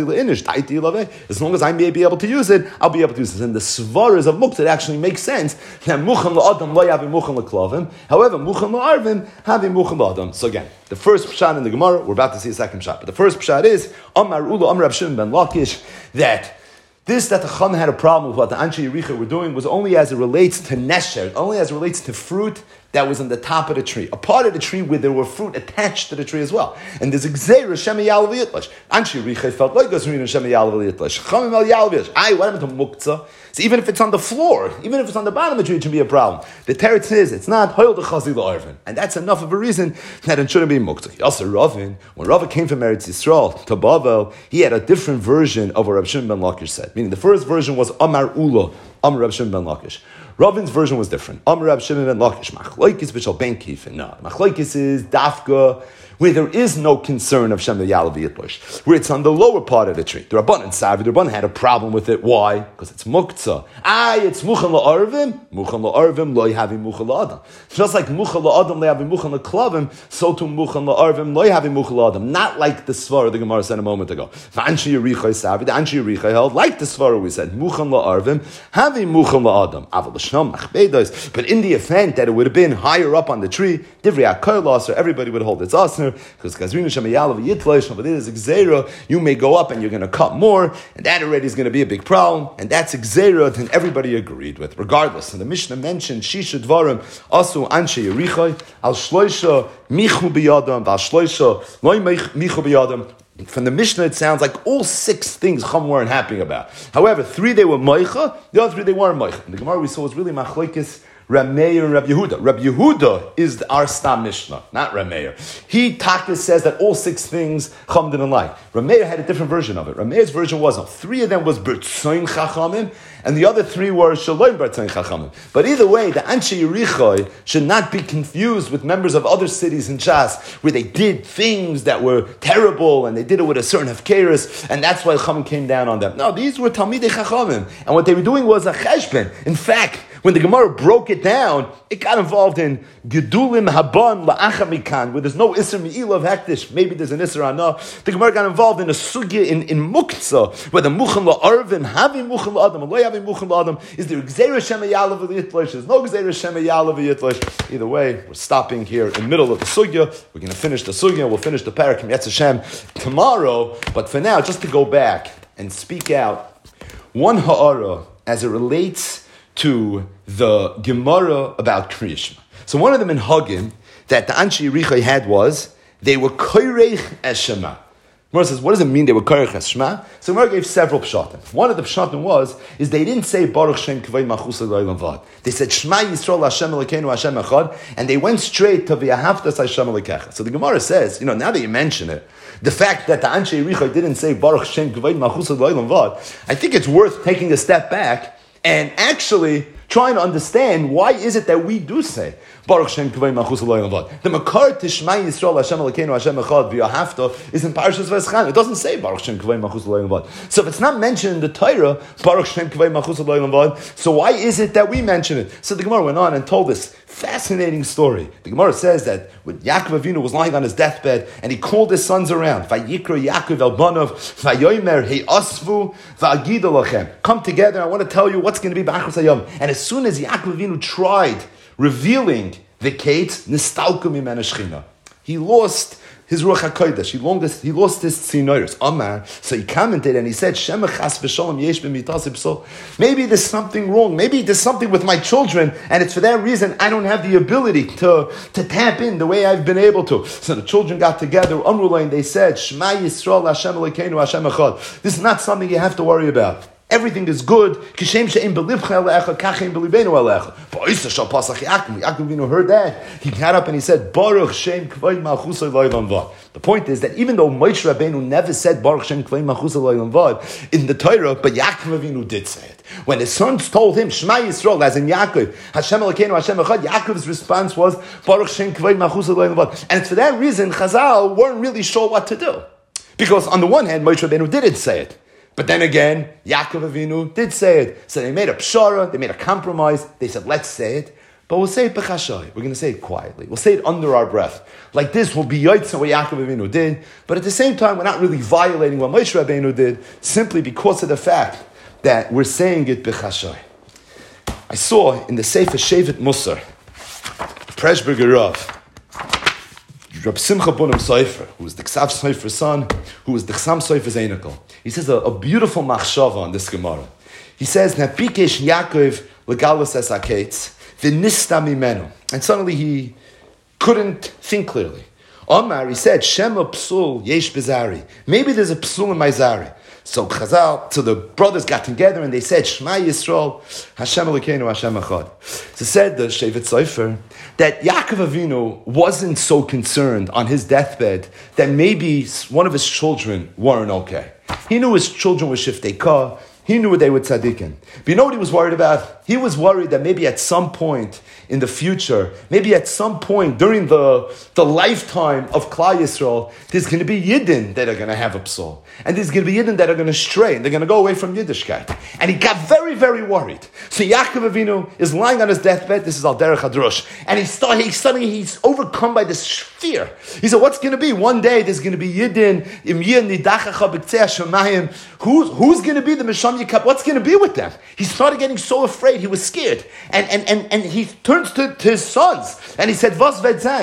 as I may be able to use it, I'll be able to use it. And the svaras of muktzah, it actually makes sense that muchan la'adam lo yavi muchan la'klavim. However, muchan la'arvim havi muchan la'adam. So again, the first pshat in the Gemara, we're about to see a second pshat. But the first pshat is Amar Ula Amar Rav Shimon ben Lakish, that the Chacham had a problem with what the Anshe Yericha were doing was only as it relates to nesher, only as it relates to fruit that was on the top of the tree, a part of the tree where there were fruit attached to the tree as well. And there's a gzeira Shem Yalav Yitlash. Anshe Yericha felt like this Shem Yalav Yitlash. Chachamim El Yalav Yitlash. What happened to muktzah? So even if it's on the floor, even if it's on the bottom of the tree, it should be a problem. The teretz is it's not hoil the chazi la'arvin, and that's enough of a reason that it shouldn't be muktzah. Also, Ravin, when Rava came from Eretz Yisrael to Bavel, he had a different version of what Rav Shimon ben Lakish said. Meaning, the first version was Amar Ula, Amar Rav Shimon ben Lakish. Ravin's version was different. Amar Rav Shimon ben Lakish, Machlokes b'shal ben kifin. No, Machlokes is dafka, where there is no concern of Shem Yalav Yitlash, where it's on the lower part of the tree. The Rabban and Savi, the Rabban had a problem with it. Why? Because it's muktzah. It's muchan la'arvim, lo yavi muchan la'adam. Just like muchan la'adam, lo yavi muchan la'klavim, so too muchan la'arvim, lo yavi muchan la'adam. Not like the svara the Gemara said a moment ago. The Anshe Yericha Savi, the Anshe Yericha held, like the svara we said, muchan la'arvim, havi muchan la'adam. Aval l'shnam machbedos. But in the event that it would have been higher up on the tree, divrei hakol aser, everybody would hold its aser. Isner, because Gazrinu Shemayalav Yitlosh, but there's a Gzeira, you may go up and you're going to cut more, and that already is going to be a big problem, and that's a Gzeira that everybody agreed with, regardless. And the Mishnah mentioned, Shisha Dvarim, Asu Anshe Yerichai, Al Shloisha, Michu Biyadam, Al Shloisha, Loi Michu Biyadam. From the Mishnah, it sounds like all 6 things Chum weren't happy about. However, 3 they were Moicha, the other 3 they weren't Moicha. And the Gemara we saw was really Machlokes Reb Meir and Reb Yehuda. Reb Yehuda is our Stam Mishnah, not Reb Meir. He, Taka, says that all 6 things Chum didn't like. Reb Meir had a different version of it. Reb Meir's version was, 3 of them was Bertzoin Chachamim, and the other 3 were Shalom Bertzoin Chachamim. But either way, the Anshe Yerichai should not be confused with members of other cities in Shas, where they did things that were terrible, and they did it with a certain Hefkeris, and that's why Chachamim came down on them. No, these were Talmidei Chachamim, and what they were doing was a cheshbon. In fact, when the Gemara broke it down, it got involved in Gedulim Haban La'achamikan, where there's no Isser Me'il of Hektish. Maybe there's an Isser Anah. The Gemara got involved in a sugya in Muktzah, where the Muchan La'arvin, having Muchan La'adam, Aloy having Muchan La'adam, is there Gzeira Shemayalav V'yitlosh? There's no Gzeira Shemayalav V'yitlosh. Either way, we're stopping here in the middle of the sugya. We're going to finish the sugya. We'll finish the parak Yetz Hashem tomorrow. But for now, just to go back and speak out one ha'ara as it relates to the Gemara about Kriyishma. So one of them in Hagin that the Anshe Yerichai had was, they were Koirech Eshema. Gemara says, what does it mean they were Koirech Eshema? So Gemara gave several pshatim. One of the pshatim is they didn't say Baruch Shem Kavod Malchus L'Olam Vad. They said Shema Yisrael Hashem Elokeinu Hashem Echad, and they went straight to V'ahavtas Hashem Elokecha. So the Gemara says, now that you mention it, the fact that the Anshe Yerichai didn't say Baruch Shem Kavod Malchus L'Olam Vad, I think it's worth taking a step back and actually trying to understand why is it that we do say Baruch Shem Kavod Malchus L'Olam Vad. The Makar Tishma Yisrael Hashem Elokeinu Hashem Echad V'Ahavta is in Parshas Vayeschanan. It doesn't say Baruch Shem Kavod Malchus L'Olam Vad. So if it's not mentioned in the Torah, Baruch Shem Kavod Malchus L'Olam Vad, so why is it that we mention it? So the Gemara went on and told this fascinating story. The Gemara says that when Yaakov Avinu was lying on his deathbed and he called his sons around, Vayikra Yaakov el Banav, Vayomer He'asvu Va'agida Lachem. Come together, I want to tell you what's going to be B'achos Hayom. And as soon as Yaakov Avinu tried revealing the Kates, Nistalku Mimena Shechina, he lost his Ruach HaKodesh, he lost his tzinoros. Amar, so he commented and he said, Shemachas v'sholom yesh b'mitas b'sol. Maybe there's something wrong. Maybe there's something with my children, and it's for that reason I don't have the ability to tap in the way I've been able to. So the children got together, Amrullah, and they said, Shema Yisrael Hashem Elokeinu Hashem Echad. This is not something you have to worry about. Everything is good. Kishem she'im belivcha elecha, kachem belivenu elecha. Ba'isa shal pasach Yaakov. Yaakov Avinu heard that. He got up and he said, Baruch Shem Kavod Malchus L'Olam Vad. The point is that even though Moshe Rabbeinu never said Baruch Shem Kavod Malchus L'Olam Vad in the Torah, but Yaakov Avinu did say it. When his sons told him, Shema Yisrael, as in Yaakov, Hashem Elokeinu Hashem Echad, Yaakov's response was, Baruch Shem Kavod Malchus L'Olam Vad. And it's for that reason Chazal weren't really sure what to do. Because on the one hand, Moshe Rabbeinu didn't say it. But then again, Yaakov Avinu did say it. So they made a pshara, they made a compromise. They said, let's say it, but we'll say it b'chashay. We're going to say it quietly. We'll say it under our breath. Like this will be yotzei what Yaakov Avinu did, but at the same time, we're not really violating what Moshe Rabbeinu did, simply because of the fact that we're saying it b'chashay. I saw in the Sefer Shevet Musar, Preshberger Rav, Reb Simcha Bunim Sofer, who was the Ksav Sofer's son, who was the Chsam Sofer's Einikel. He says a beautiful machshava on this Gemara. He says, Napikesh Yaakov legalus es haketz, v'nista mimenu. And suddenly he couldn't think clearly. Omar, he said, Shema psul yesh bezari. Maybe there's a psul in my zari. So the brothers got together and they said, Shema Yisrael, Hashem Elokeinu, Hashem Echad. So said the Shevet Sofer that Yaakov Avinu wasn't so concerned on his deathbed that maybe one of his children weren't okay. He knew his children were Shiftei Kah. He knew they were tzaddikim. But you know what he was worried about? He was worried that maybe at some point in the future, maybe at some point during the lifetime of Klal Yisrael, there's going to be Yidden that are going to have a psal. And there's going to be Yidden that are going to stray. And they're going to go away from Yiddishkeit. And he got very, very worried. So Yaakov Avinu is lying on his deathbed. This is Al Derech HaDrosh. And he's overcome by this fear. He said, what's going to be? One day there's going to be Yidden, Im Yid Nidachacha B'Ktzei HaShamayim. Who's going to be the Misham Yikab? What's going to be with them? He started getting so afraid. He was scared. And he turns to his sons. And he said, Vos Vedzayin.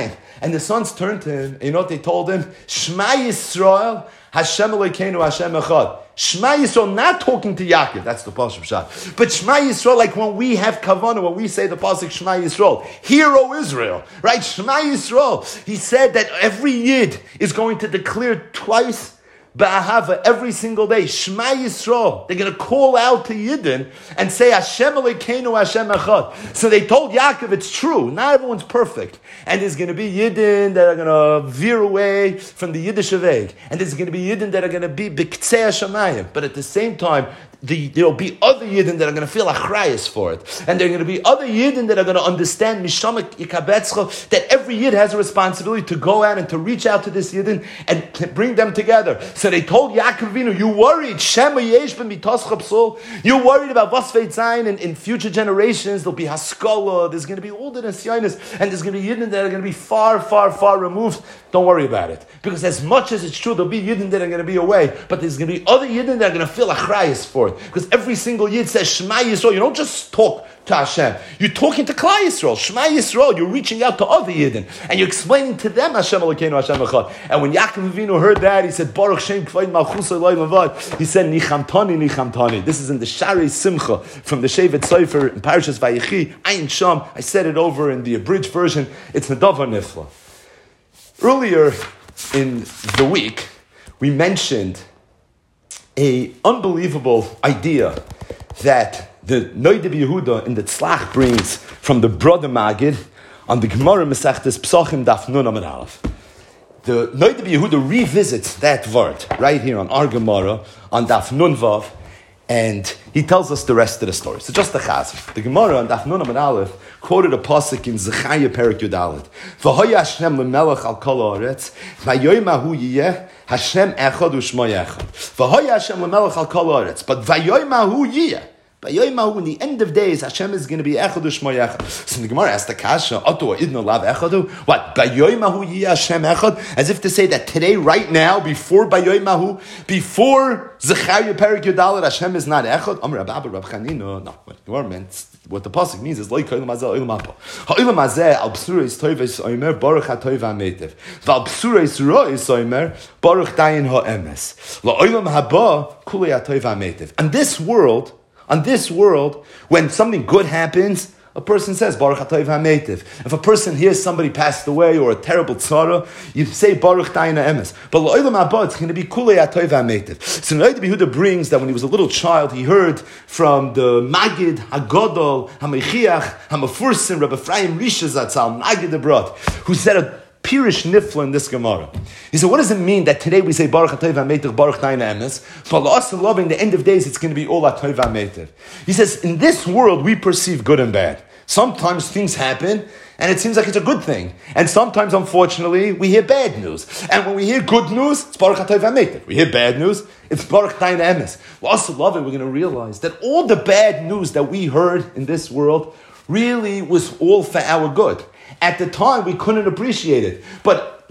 And the sons turned to him, and you know what they told him? Shema Yisrael, Hashem Elokeinu, Hashem Echad. Shema Yisrael, not talking to Yaakov, that's the Pasuk Pshat. But Shema Yisrael, like when we have Kavanah, when we say the Pasuk Shema Yisrael, hear, O Israel, right? Shema Yisrael. He said that every Yid is going to declare twice Ba'ahava every single day. Shema Yisrael. They're going to call out to Yidden and say Hashem Elokeinu Hashem Echad. So they told Yaakov it's true. Not everyone's perfect. And there's going to be Yidden that are going to veer away from the Yiddish Aveg. And there's going to be Yidden that are going to be B'ktzei HaShamayim. But at the same time, there'll be other Yidden that are going to feel achrayas for it. And there are going to be other Yidden that are going to understand Mishamak Yikabetzcha, that every Yid has a responsibility to go out and to reach out to this Yidden and to bring them together. So they told Yaakov Avinu, you worried, Shema Yesh ben Mitoschap Sol, you're worried about Vasveit Zayin, and in future generations there'll be Haskalah, there's going to be all the Nesyanis, and there's going to be Yidden that are going to be far, far, far removed. Don't worry about it. Because as much as it's true, there'll be Yidden that are going to be away, but there's going to be other Yidden that are going to feel achrayas for it. Because every single Yid says Shema Yisrael. You don't just talk to Hashem. You're talking to Klal Yisrael. Shema Yisrael. You're reaching out to other Yidden. And you're explaining to them Hashem Elokeinu Hashem Echad. And when Yaakov Avinu heard that, he said, Baruch Shem K'vayid Malchus Eloi Levad. He said, Nichamtani, Nichamtani. This is in the Sharei Simcha from the Shevet Sofer in Parashas Vayechi. Ayin Sham. I said it over in the abridged version. It's Nadavar Nifla. Earlier in the week, we mentioned an unbelievable idea that the Noida Yehuda in the Tzlach brings from the brother Magid on the Gemara Masechtes Psachim Daf Nun Amud Aleph. The Noida Yehuda revisits that word right here on our Gemara on Daf Nun Vav, and he tells us the rest of the story. So just the chazir. The Gemara on Daf Nun Amud Aleph quoted a pasuk in Zechariah Perek Yudalet. V'hoya Hashem lemelech al kol haaretz, v'yoyim hahu yiyeh Hashem echad u'shmo echad. V'hoya Hashem lemelech al kol haaretz. But v'yoyim hahu yiyeh. In the end of days, Hashem is going to be echad u'shmo echad. So the Gemara asks the kasha, Atu idno lav echadu? What? V'yoyim hahu yiyeh Hashem echad? As if to say that today, right now, before V'yoyim hahu, before Zechariah Perek Yudalet, Hashem is not echad. Amar Abba Rab Chanina. No, what the Gemara meant. What the pasuk means is like Olam Hazeh Olam Haba. Ha'olam Hazeh al B'surais Toivos Omer Baruch HaToiv HaMeitiv. V'al B'surais Rois Omer Baruch Dayin HaEmes. La'olam Haba Kulei HaToiv HaMeitiv. On this world, when something good happens, a person says Baruch HaToiv HaMeitiv. If a person hears somebody passed away or a terrible tzara, you say Baruch Dayin HaEmes. But L'olam Haba, it's going to be Kulei HaToiv HaMeitiv. So Noida Yehuda brings that when he was a little child, he heard from the Magid HaGodol HaMechiach HaMefursim Rabbi Ephraim Risha Zatzal Magid Debrot, who said a Pirish Nifla in this Gemara. He said, what does it mean that today we say Baruch HaToiv HaMeitiv, Baruch Dayin HaEmes? For us to love in the end of days, it's going to be all HaToiv HaMeitiv. He says, in this world, we perceive good and bad. Sometimes things happen, and it seems like it's a good thing. And sometimes, unfortunately, we hear bad news. And when we hear good news, it's Baruch HaToiv HaMeitiv. We hear bad news, it's Baruch Dayin HaEmes. We also love it, we're going to realize that all the bad news that we heard in this world really was all for our good. At the time, we couldn't appreciate it. But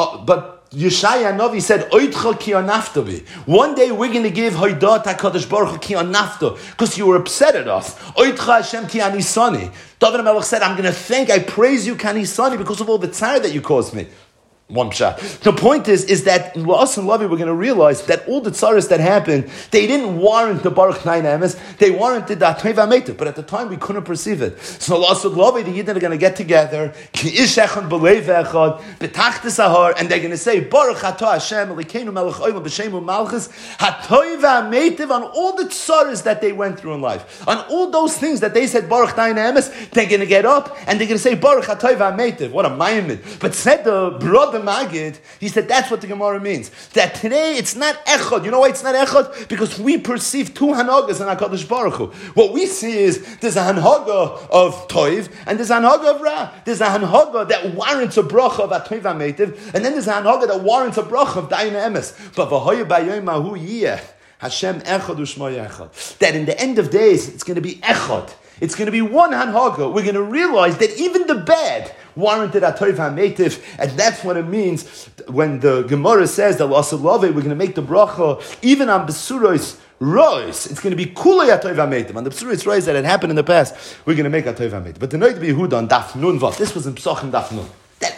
Yeshaya Navi said, Oitcha ki anaftabi. One day we're going to give Haidat HaKadosh Baruch Hu ki anafta, because you were upset at us. Oitcha Hashem ki anisani. David HaMelech said, I praise you ki anisani because of all the tzar that you caused me. One shot. The point is that in La'as and Lavi, we're going to realize that all the tzaras that happened, they didn't warrant the Baruch Dayin HaEmes, they warranted the Toiv HaMeitiv, but at the time we couldn't perceive it. So La'as and Lavi, the Yidden are going to get together, Ki ish echad b'leiv echad, b'tachtis ahar, and they're going to say, Baruch Atah Hashem, Elokeinu melech olam b'shem u'malchus, HaToiv HaMeitiv, on all the tzaras that they went through in life. On all those things that they said, Baruch Dayin HaEmes, they're going to get up, and they're going to say, Baruch HaToiv HaMeitiv. What a ma'amid. But said the brother Magid, he said that's what the Gemara means. That today it's not echad. You know why it's not echad? Because we perceive two hanagas in HaKadosh Baruch Hu. What we see is there's a hanaga of toiv and there's a hanaga of ra. There's a hanaga that warrants a bracha of toiv HaMeitiv, and then there's a hanaga that warrants a bracha of Dayin HaEmes. But v'hoya b'yoyim hahu yiyeh Hashem echad u'shmo echad. That in the end of days it's going to be echad. It's going to be one hanhaga. We're going to realize that even the bad warranted HaToiv HaMeitiv, and that's what it means when the Gemara says that L'asalav, we're going to make the bracha even on Besuros Rois. It's going to be Kulei HaToiv HaMeitiv. On the Besuros Rois that had happened in the past, we're going to make HaToiv HaMeitiv. But the Noida Yehuda on Daf Nun Vav, this was in Psachim Daf Nun. That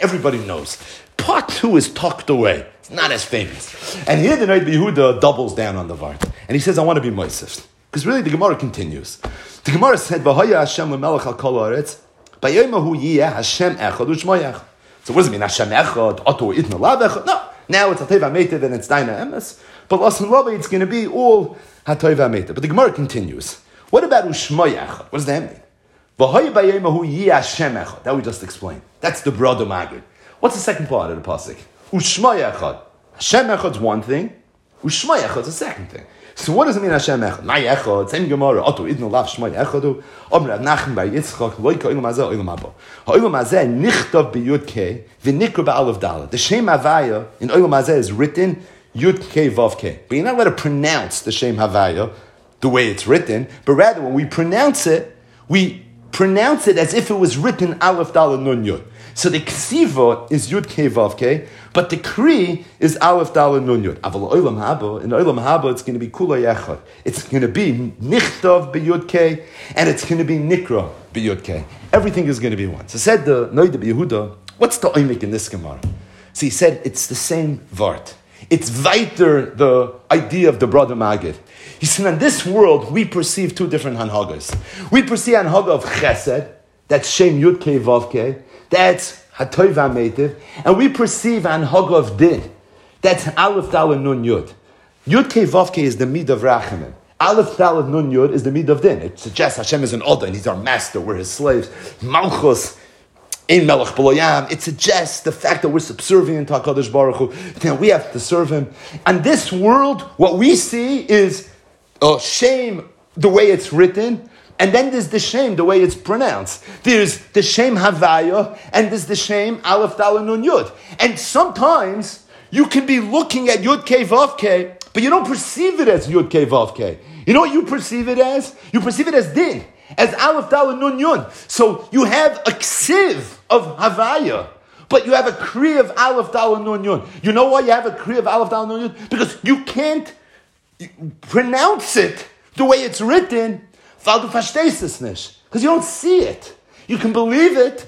everybody knows. Part 2 is tucked away. It's not as famous. And here the Noid Yehuda doubles down on the Vart. And he says, I want to be Moisef. Because really the Gemara continues. The Gemara said, V'haya Hashem lemelech al kol haaretz, b'yomahu yiyeh Hashem echad u'shmo echad. So what does it mean? Hashem echad, oto idna lav echad? No. Now it's Hatayv HaMeitev and it's Daina Emes. But Lasan Lava, it's going to be all Hatayv HaMeitev. But the Gemara continues. What about u'shmo echad? What does that mean? V'haya b'yomahu yiyeh Hashem echad. That we just explained. That's the broader Magid. What's the second part of the pasuk? U'shmo echad. Hashem echad is one thing. U'shmo echad is the second thing. So what does it mean Hashem echad? My echad, same Gemara, Oto idno lav shmoi echadu, Omer Rav Nachman bar Yitzchak, loika oilam hazeh, oilam haba. Ha'oilam hazeh nichtav b'yud kei, v'nikra ba'alav dalad. The Shem Havaya in oilam hazeh is written yud kei vav kei. But you're not allowed to pronounce the Shem Havaya the way it's written, but rather when we pronounce it as if it was written aleph dalad nun yud. So the ksiva is yud kei vav kei, but the kri is aleph dalad nun yud. Aval oilam haba, in oilam haba it's going to be kula yechad. It's going to be nichtav b'yud kei, and it's going to be nikra b'yud kei. Everything is going to be one. So said the Noida Yehuda, what's the oimik in this Gemara? So he said it's the same vart. It's weiter the idea of the brother Magid. He said in this world we perceive two different hanhagas. We perceive hanhaga of chesed, that's shem yud kei vav kei. That's Hatayv HaMeitev, and we perceive an hog of din. That's Aleph Daled Nun Yud. Yud Kei Vav Kei is the mid of Rachamim. Aleph Daled Nun Yud is the mid of din. It suggests Hashem is an Oda and He's our master. We're His slaves. Malchus in Melech B'Loyam. It suggests the fact that we're subservient to HaKadosh Baruch Hu. Then we have to serve Him. And this world, what we see is shame the way it's written. And then there's the Shem, the way it's pronounced. There's the Shem Havaya, and there's the Shem Aleph Daled Nun Yud. And sometimes you can be looking at Yud Kei Vav Kei, but you don't perceive it as Yud Kei Vav Kei. You know what you perceive it as? You perceive it as Din, as Aleph Daled Nun Yud. So you have a Ksiv of Havaya, but you have a Kri of Aleph Daled Nun Yud. You know why you have a Kri of Aleph Daled Nun Yud? Because you can't pronounce it the way it's written, because you don't see it. You can believe it,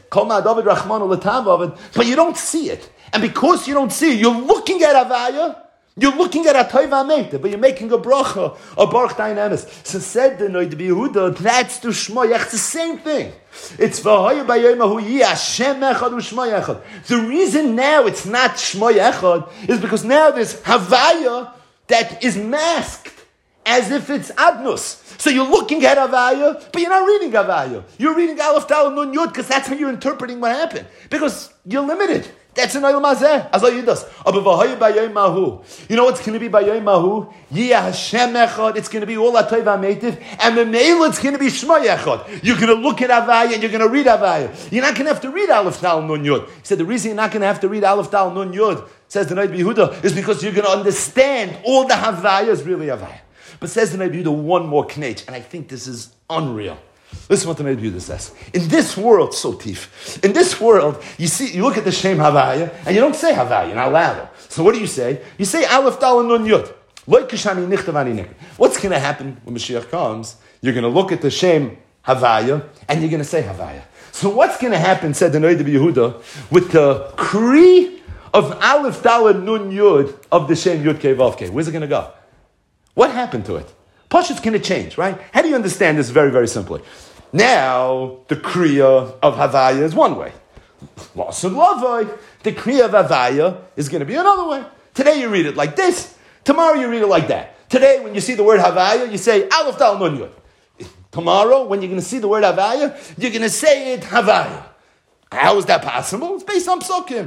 but you don't see it. And because you don't see it, you're looking at Havaya, you're looking at Hatayv HaMeitev, but you're making a bracha, a baruch dynamis. So said the Noid Yehuda, that's the Shmo Echad. It's the same thing. It's V'haya b'yomahu yiyeh Hashem echad u'shmo echad. The reason now it's not Shmo Echad is because now there's Havaya that is masked as if it's Adnus. So you're looking at Havaya, but you're not reading Havaya. You're reading Aleph Daled Nun Yud because that's how you're interpreting what happened. Because you're limited. That's an Olam Hazeh. As all you does. You know what's going to be Bayom Mahu? Yiyeh Hashem Echad. It's going to be all Hatayv HaMeitev. And Memela, it's going to be Shmo Echad. You're going to look at Havaya and you're going to read Havaya. You're not going to have to read Aleph Daled Nun Yud. He said the reason you're not going to have to read Aleph Daled Nun Yud, says the Noid Yehuda, is because you're going to understand all the Havaya is really Havaya. But says the Noid Yehuda one more knetch, and I think this is unreal. Listen what the Noid Yehuda says. In this world, so tief. In this world, you look at the Shem Havaya, and you don't say Havaya, you're not allowed. So what do? You say Aleph Daled Nun Yud. What's going to happen when Mashiach comes? You're going to look at the Shem Havaya, and you're going to say Havaya. So what's going to happen, said the Noid Yehuda, with the Kri of Aleph Daled Nun Yud of the Shem Yud Kei Vav Kei? Where's it going to go? What happened to it? Pashut's going to change, right? How do you understand this very, very simply? Now, the Kriya of Havaya is one way. Loss of Lavoi, the Kriya of Havaya is going to be another way. Today you read it like this. Tomorrow you read it like that. Today, when you see the word Havaya, you say Aleph Daled Nun Yud. Tomorrow, when you're going to see the word Havaya, you're going to say it Havaya. How is that possible? It's based on Psukim.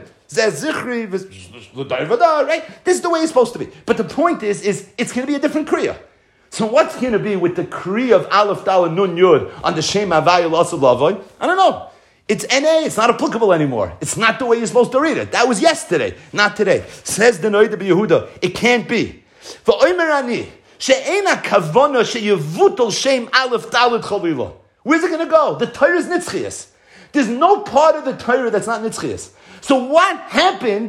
Right? This is the way it's supposed to be. But the point is it's going to be a different Kriya. So what's going to be with the Kriya of Aleph Daled Nun Yud on the Shem Havaya Loss of Lavoi? I don't know. It's NA, it's not applicable anymore. It's not the way you're supposed to read it. That was yesterday, not today. Says the Noida Yehuda, it can't be. Where's it going to go? The Torah is Nitzchias. There's no part of the Torah that's not Nitzchias. So what happened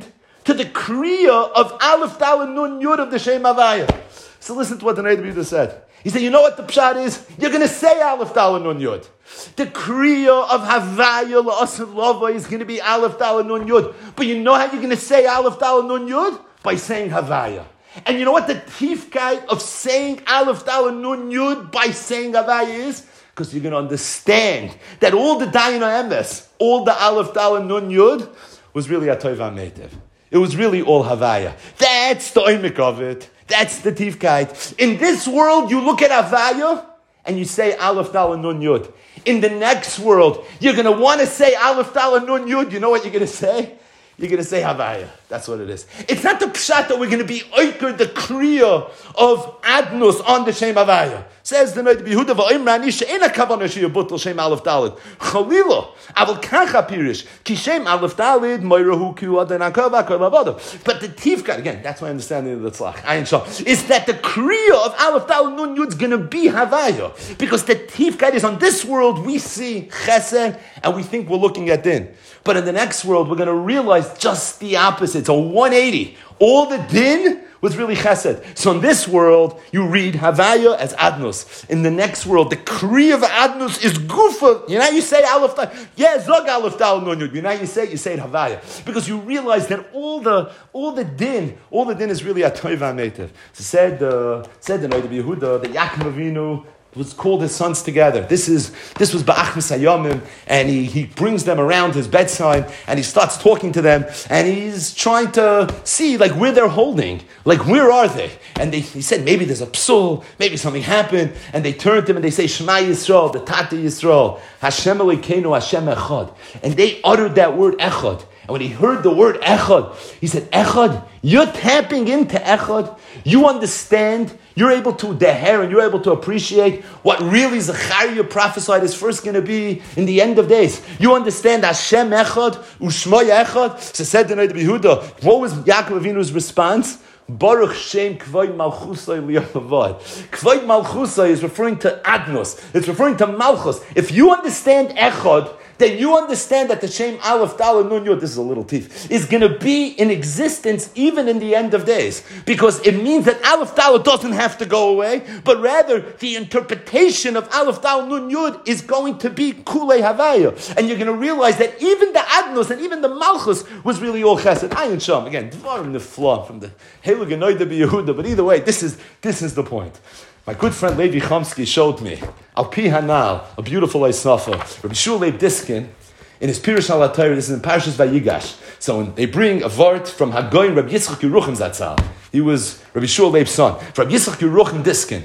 to the Kriya of Aleph Daled Nun Yud of the Shem Havaya. So listen to what the Rebbe Yehuda said. He said, you know what the pshat is? You're going to say Aleph Daled Nun Yud. The Kriya of Havaya La'asad Lava is going to be Aleph Daled Nun Yud. But you know how you're going to say Aleph Daled Nun Yud? By saying Havaya. And you know what the tifkai of saying Aleph Daled Nun Yud by saying Havaya is? Because you're going to understand that all the Dayan Emes, all the Aleph Daled Nun Yud, was really a Toiva Meitev. It was really all Havaya. That's the oimik of it. That's the tifkai. In this world, you look at Havaya and you say Aleph Daled Nun Yud. In the next world, you're going to want to say Aleph Daled Nun Yud. You know what you're going to say? You're going to say Havaya. That's what it is. It's not the pshat that we're going to be oiker the kriya of adnus on the Shem Havaya. Says the Rebbe Yehuda v'oimrani she'ena kavana she'yabutel Shem Aleph Daled. Chalila, aval kacha pirish, ki Shem Aleph Daled, moirahu ki u'adan akava kol avada. But the tifkat, again, that's my understanding of the tzlach, ayin shal, is that the kriya of Aleph Daled Nun Yud is going to be Havaya. Because the tifkat is on this world, we see chesed, and we think we're looking at din. But in the next world, we're going to realize just the opposite. It's a 180. All the din was really chesed. So in this world, you read Havaya as Adnus. In the next world, the Kri of Adnus is Gufa. You know, you say Aleph Dal. Yeah, Zog Aleph Dal Nun Yud. You know, you say it Havaya. Because you realize that all the din is really a Toiva Meitev. So said the Rebbe Yehuda, the Yaakov Avinu was called his sons together. This was Ba'achmas Hayomim, and he brings them around his bedside, and he starts talking to them, and he's trying to see where they're holding, where are they? And he said maybe there's a psul, maybe something happened, and they turn to him and they say Shema Yisrael, the Tata Yisrael, Hashem Elokeinu, Hashem Echad, and they uttered that word Echad. And when he heard the word Echad, he said, Echad, you're tapping into Echad. You understand, you're able to deher, and you're able to appreciate what really Zechariah prophesied is first going to be in the end of days. You understand Hashem Echad, Ushmoy Echad. So said the Rebbe Yehuda, what was Yaakov Avinu's response? Baruch Shem Kvoid Malchusay Liyavad. Kvoid Malchusay is referring to Adnos. It's referring to Malchus. If you understand Echad, then you understand that the Shem Aleph Daled Nun Yud, this is a little teeth, is going to be in existence even in the end of days. Because it means that Aleph Daled doesn't have to go away, but rather the interpretation of Aleph Daled Nun Yud is going to be Kulei Havaya. And you're going to realize that even the Adnos and even the Malchus was really all Chesed. Ayin Sham. Again, Dvarim Nifla from the Heilig Anoida B'Yehuda. But either way, this is the point. My good friend Levi Chomsky showed me Al Pi Hanal, a beautiful Eisafa. Rabbi Shua Leib Diskin, in his Pirush Al HaTorah, this is in Parshas Vayigash. So when they bring a vart from Hagoyin Rabbi Yitzchak Yeruchim Zatzal, he was Rabbi Shua Leib's son. Rabbi Yitzchak Yeruchim Diskin,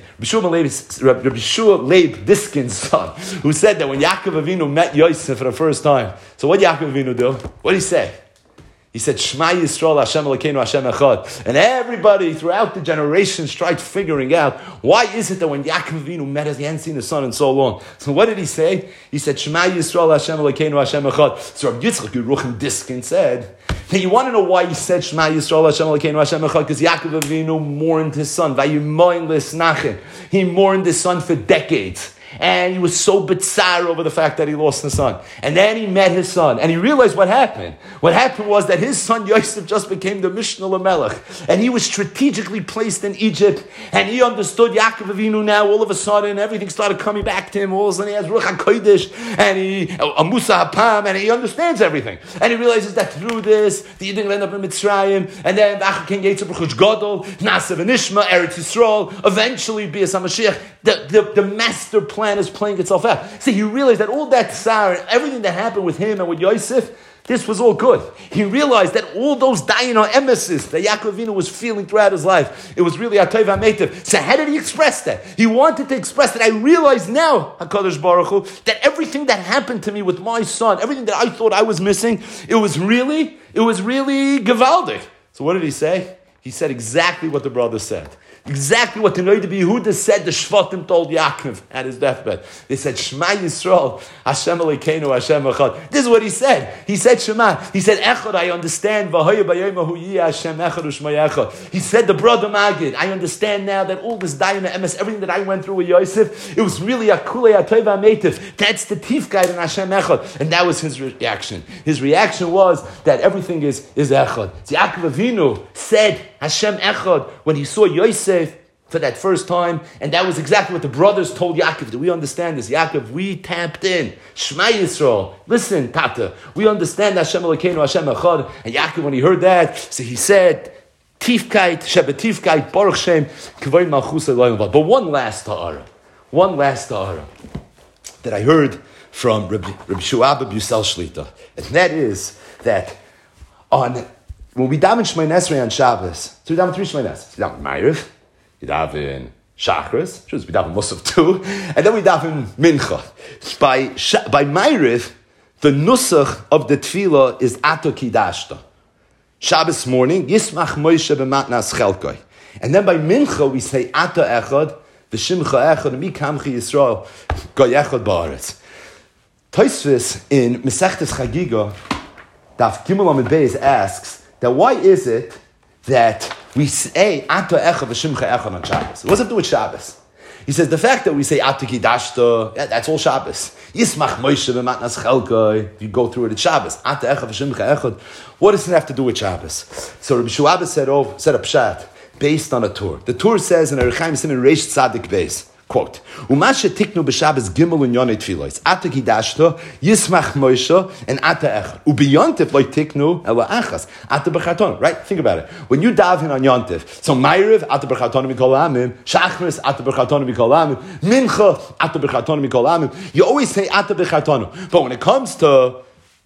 Rabbi Shua Leib Diskin's son, who said that when Yaakov Avinu met Yosef for the first time, so what did Yaakov Avinu do? What did he say? He said, Shema Yisrael, Hashem Elokeinu, Hashem Echad. And everybody throughout the generations tried figuring out, why is it that when Yaakov Avinu met us, he hadn't seen his son in so long? So what did he say? He said, Shema Yisrael, Hashem Elokeinu, Hashem Echad. So Rabbi Yitzchak Yeruchim Diskin said, now you want to know why he said Shema Yisrael, Hashem Elokeinu, Hashem Echad? Because Yaakov Avinu mourned his son. Vayimoin Lisnachin. He mourned his son for decades. And he was so bitzar over the fact that he lost his son. And then he met his son, and he realized what happened. What happened was that his son Yosef just became the Mishnah LaMelech, and he was strategically placed in Egypt, and he understood Yaakov Avinu now. All of a sudden, everything started coming back to him. All of a sudden, he has Ruach HaKodesh, and a Musa HaPam, and he understands everything. And he realizes that through this, the Yidden will end up in Mitzrayim, and then B'achar Ken Yitzchak B'chush Gadol, Nasav and Ishma, Eretz Yisrael, eventually Bias HaMashiach. The master plan is playing itself out. See, he realized that all that tsar, everything that happened with him and with Yosef, this was all good. He realized that all those Dayan emesis that Yaakov Avinu was feeling throughout his life, it was really a Tov HaMeitev. So how did he express that? He wanted to express that I realize now, HaKadosh Baruch Hu, that everything that happened to me with my son, everything that I thought I was missing, it was really Gevaldik. So what did he say? He said exactly what the brother said. Exactly what the Noida Yehuda said the Shvatim told Yaakov at his deathbed. They said, Shema Yisrael, Hashem Elokeinu, Hashem Echad. This is what he said. He said Shema. He said, Echad, I understand. V'hoya b'yomahu yiyeh Hashem Echad u'shma Echad. He said, the brother Magid, I understand now that all this Dayana Emes, everything that I went through with Yosef, it was really Akulei Atova Meitiv. That's the Tifkeit in Hashem Echad. And that was his reaction. His reaction was that everything is Echad. So Yaakov Avinu said, Hashem Echad, when he saw Yosef for that first time, and that was exactly what the brothers told Yaakov. Do we understand this? Yaakov, we tapped in. Shema Yisrael. Listen, Tata, we understand Hashem Elokeinu, Hashem Echad. And Yaakov, when he heard that, so he said, Tifkeit, Sheba Tifkeit, Baruch Shem, Kavod Malchus Elohim. But one last ta'ara that I heard from Rabbi Shu'ab Yusel Shlita, and that is that when we daven Shemay Esrei on Shabbos, so we daven 3 Shemay Esrei. We daven Ma'ariv, we daven Shachris, we daven Musaf too, and then we daven Mincha. By Ma'ariv, the nusach of the tefillah is Ato Kidashta. Shabbos morning, Yismach Moshe b'matnas Chelkoi. And then by Mincha, we say Ato Echad, V'shimcha Echad, Mi Kamchi Yisrael, Goy Echad Ba'aretz. Tosfos in Mesechtes Chagiga, Daf Gimel Amud Beis asks, that why is it that we say Ato Echad V'Shimcha Echad on Shabbos? It wasn't to do with Shabbos. He says the fact that we say Ato Kidashta, that's all Shabbos. Yismach Moshe b'matnas Chelkoi. You go through it, it's Shabbos. Ato Echad V'Shimcha Echad. What does it have to do with Shabbos? So Rabbi Shu'ab said a pshat based on a tour. The tour says in Erech Chaim Siman Reish Tzadik Beis, quote, Umashe tiknu b'Shabbos gimel and yonei tfilos. Ata kidashto, yismach Moshe, and ata echad. Ubiyontif loy tiknu ela achas. Ata b'chaton. Right? Think about it. When you daven on yontif, so Ma'ariv, ata b'chaton mikol amim, Shachris, ata b'chaton mikol amim, Mincha, ata b'chaton mikol amim. You always say ata b'chaton. But when it comes to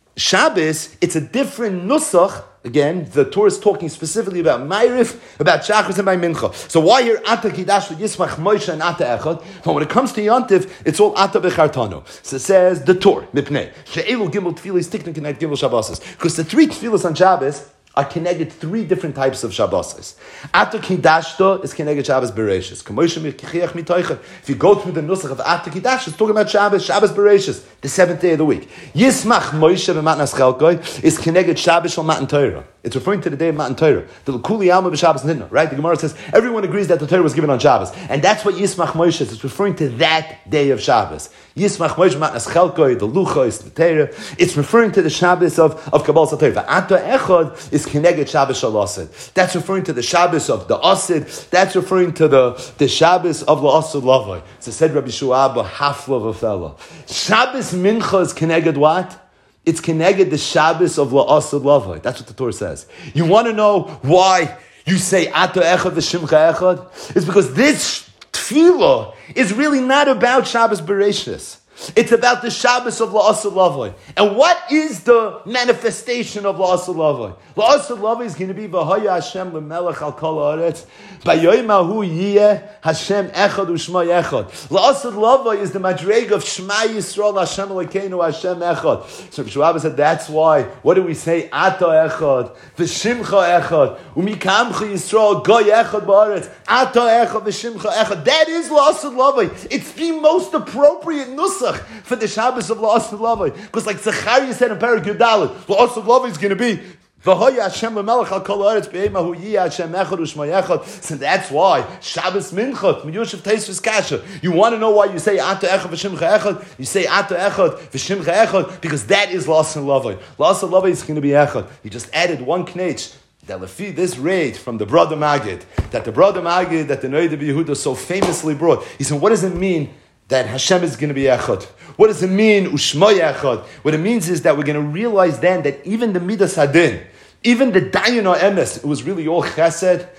Shabbos, it's a different nusach. Again, the Torah is talking specifically about Ma'ariv, about Shachris, and by Mincha. So why here Ata Kidash Yismach Moshe and Ata Echad? But when it comes to Yontif, it's all Ata Bechartano. So it says the Torah, Mipnei She'elu Gimel Tfilis Tiknu Connect Gimel Shabbos. Because the 3 Tfilis on Shabbos are connected 3 different types of Shabbos. Ata Kidashto is connected Shabbos Bereishis. If you go through the nusach of Ata Kidash, it's talking about Shabbos Bereishis, the 7th day of the week. Yismach Moshe b'matnas Chelkoi is connected Shabbos Shal Matan Torah. It's referring to the day of Matan Torah. The Kuli Alma b'Shabbos Nidna, right? The Gemara says everyone agrees that the Torah was given on Shabbos, and that's what Yismach Moshe is. It's referring to that day of Shabbos. Yismach Moshe b'matnas Chelkoi, the Luchos, the Torah. It's referring to the Shabbos of Kabbalah Torah. Ata Echad is connected Shabbos Shal Asid. That's referring to the Shabbos of the Asid. That's referring to the Shabbos of the Asid Lavai. So said Rabbi Shu'ab, Hafla v'Fela. Shabbos Mincha is connected what? It's connected the Shabbos of La'asad Lavai. That's what the Torah says. You want to know why you say Ato Echad V'Shimcha Echad? It's because this tefillah is really not about Shabbos Bereishis. It's about the Shabbos of La'asad Lavai. And what is the manifestation of La'asad Lavai? La'asad Lavai is going to be V'haya Hashem L'melech Al Kol Haaretz. B'yoyim Hahu Yiyeh Hashem Echad U'Shma Echad. La'asad Lavai is the madreg of Shema Yisrael Hashem Elokeinu Hashem Echad. So Shu'ab said that's why. What do we say? Ato Echad V'Shimcha Echad U'mikamcha Yisrael Goy Echad Ba'aretz. Ato Echad V'Shimcha Echad. That is La'asad Lavai. It's the most appropriate nusach for the Shabbos of La'asad Lavai. Because like Zechariah said in Perek Yudalit, La'asad Lavai is going to be V'hoya Hashem l'melech al kol haaretz b'yemahu yiyeh Hashem echad u'shma echad. So that's why Shabbos Mincha, Yosef Tosfos Kasha. You want to know why you say Ato Echad V'Shimcha Echad? You say Ato Echad V'Shimcha Echad because that is La'asad Lavai. La'asad Lavai is going to be Echad. He just added one knetch. That lefi this raid from the brother Magid, that the Noida Yehuda so famously brought. He said, what does it mean that Hashem is going to be Echad? What does it mean, Ushma Echad? What it means is that we're going to realize then that even the Midas Hadin, even the Dayan Emes, it was really all Chesed.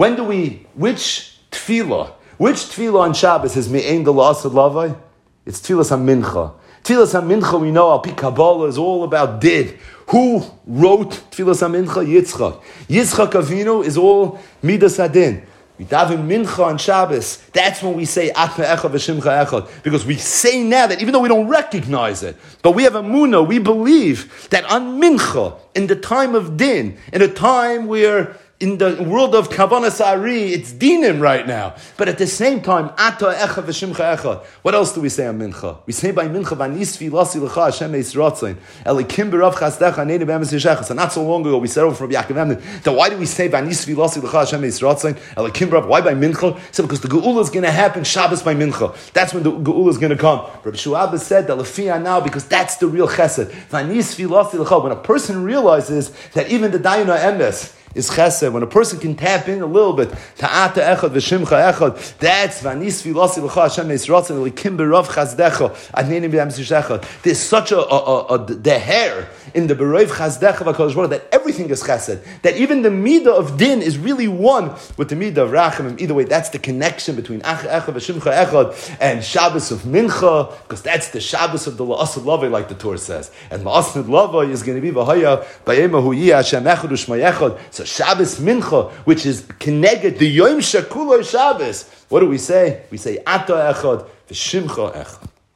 Which tefillah on Shabbos is Me'ein the La'asad Lavai? It's Tfilas HaMincha. Tfilas HaMincha, we know, Al-Pi Kabbalah, is all about did. Who wrote Tfilas HaMincha? Yitzchak. Yitzchak Avinu is all Midas Hadin. We daven Mincha on Shabbos. That's when we say Ato Echad V'Shimcha Echad. Because we say now that even though we don't recognize it, but we have a Munah, we believe that on Mincha, in the time of Din, in a time where in the world of Kavanas Ari, it's dinim right now. But at the same time, Ata Echad V'Shimcha Echad. What else do we say on Mincha? We say by Mincha, Vanis Filasi L'cha Hashem Eis Ratzon, Elikim B'Rav Chasdecha Neinu B'Emes Yishechas. And not so long ago, we said over from Yaakov Emden, that why do we say Vanis Filasi L'cha Hashem Eis Ratzon, Elikim B'Rav? Why by Mincha? So because the Geula is going to happen Shabbos by Mincha. That's when the Geula is going to come. Rabbi Shu'abba said that Lefia now, because that's the real Chesed. Vanis Filasi L'cha. When a person realizes that even the Dayana Emes is chesed, when a person can tap in a little bit, ta'ata echad v'shimcha echad, that's vanis filasi l'cha Hashem eis ratzon elikim b'rav chazdecha adnenim b'yam echad. There's such the hair in the b'rav chazdecha v'kadosh baruch that everything is chesed, that even the midah of din is really one with the midah of rachamim. Either way, that's the connection between echad v'shimcha echad and Shabbos of mincha, because that's the Shabbos of the la'asad lavai, like the Torah says. And la'asad lavai is going to be v'haya b'yemahu yiyah Hashem echad u'shmai echad. So Shabbos Mincha, which is Keneged, the Yom Shakuloi Shabbos. What do we say? We say Ata Echad, V'Shimcha Echad.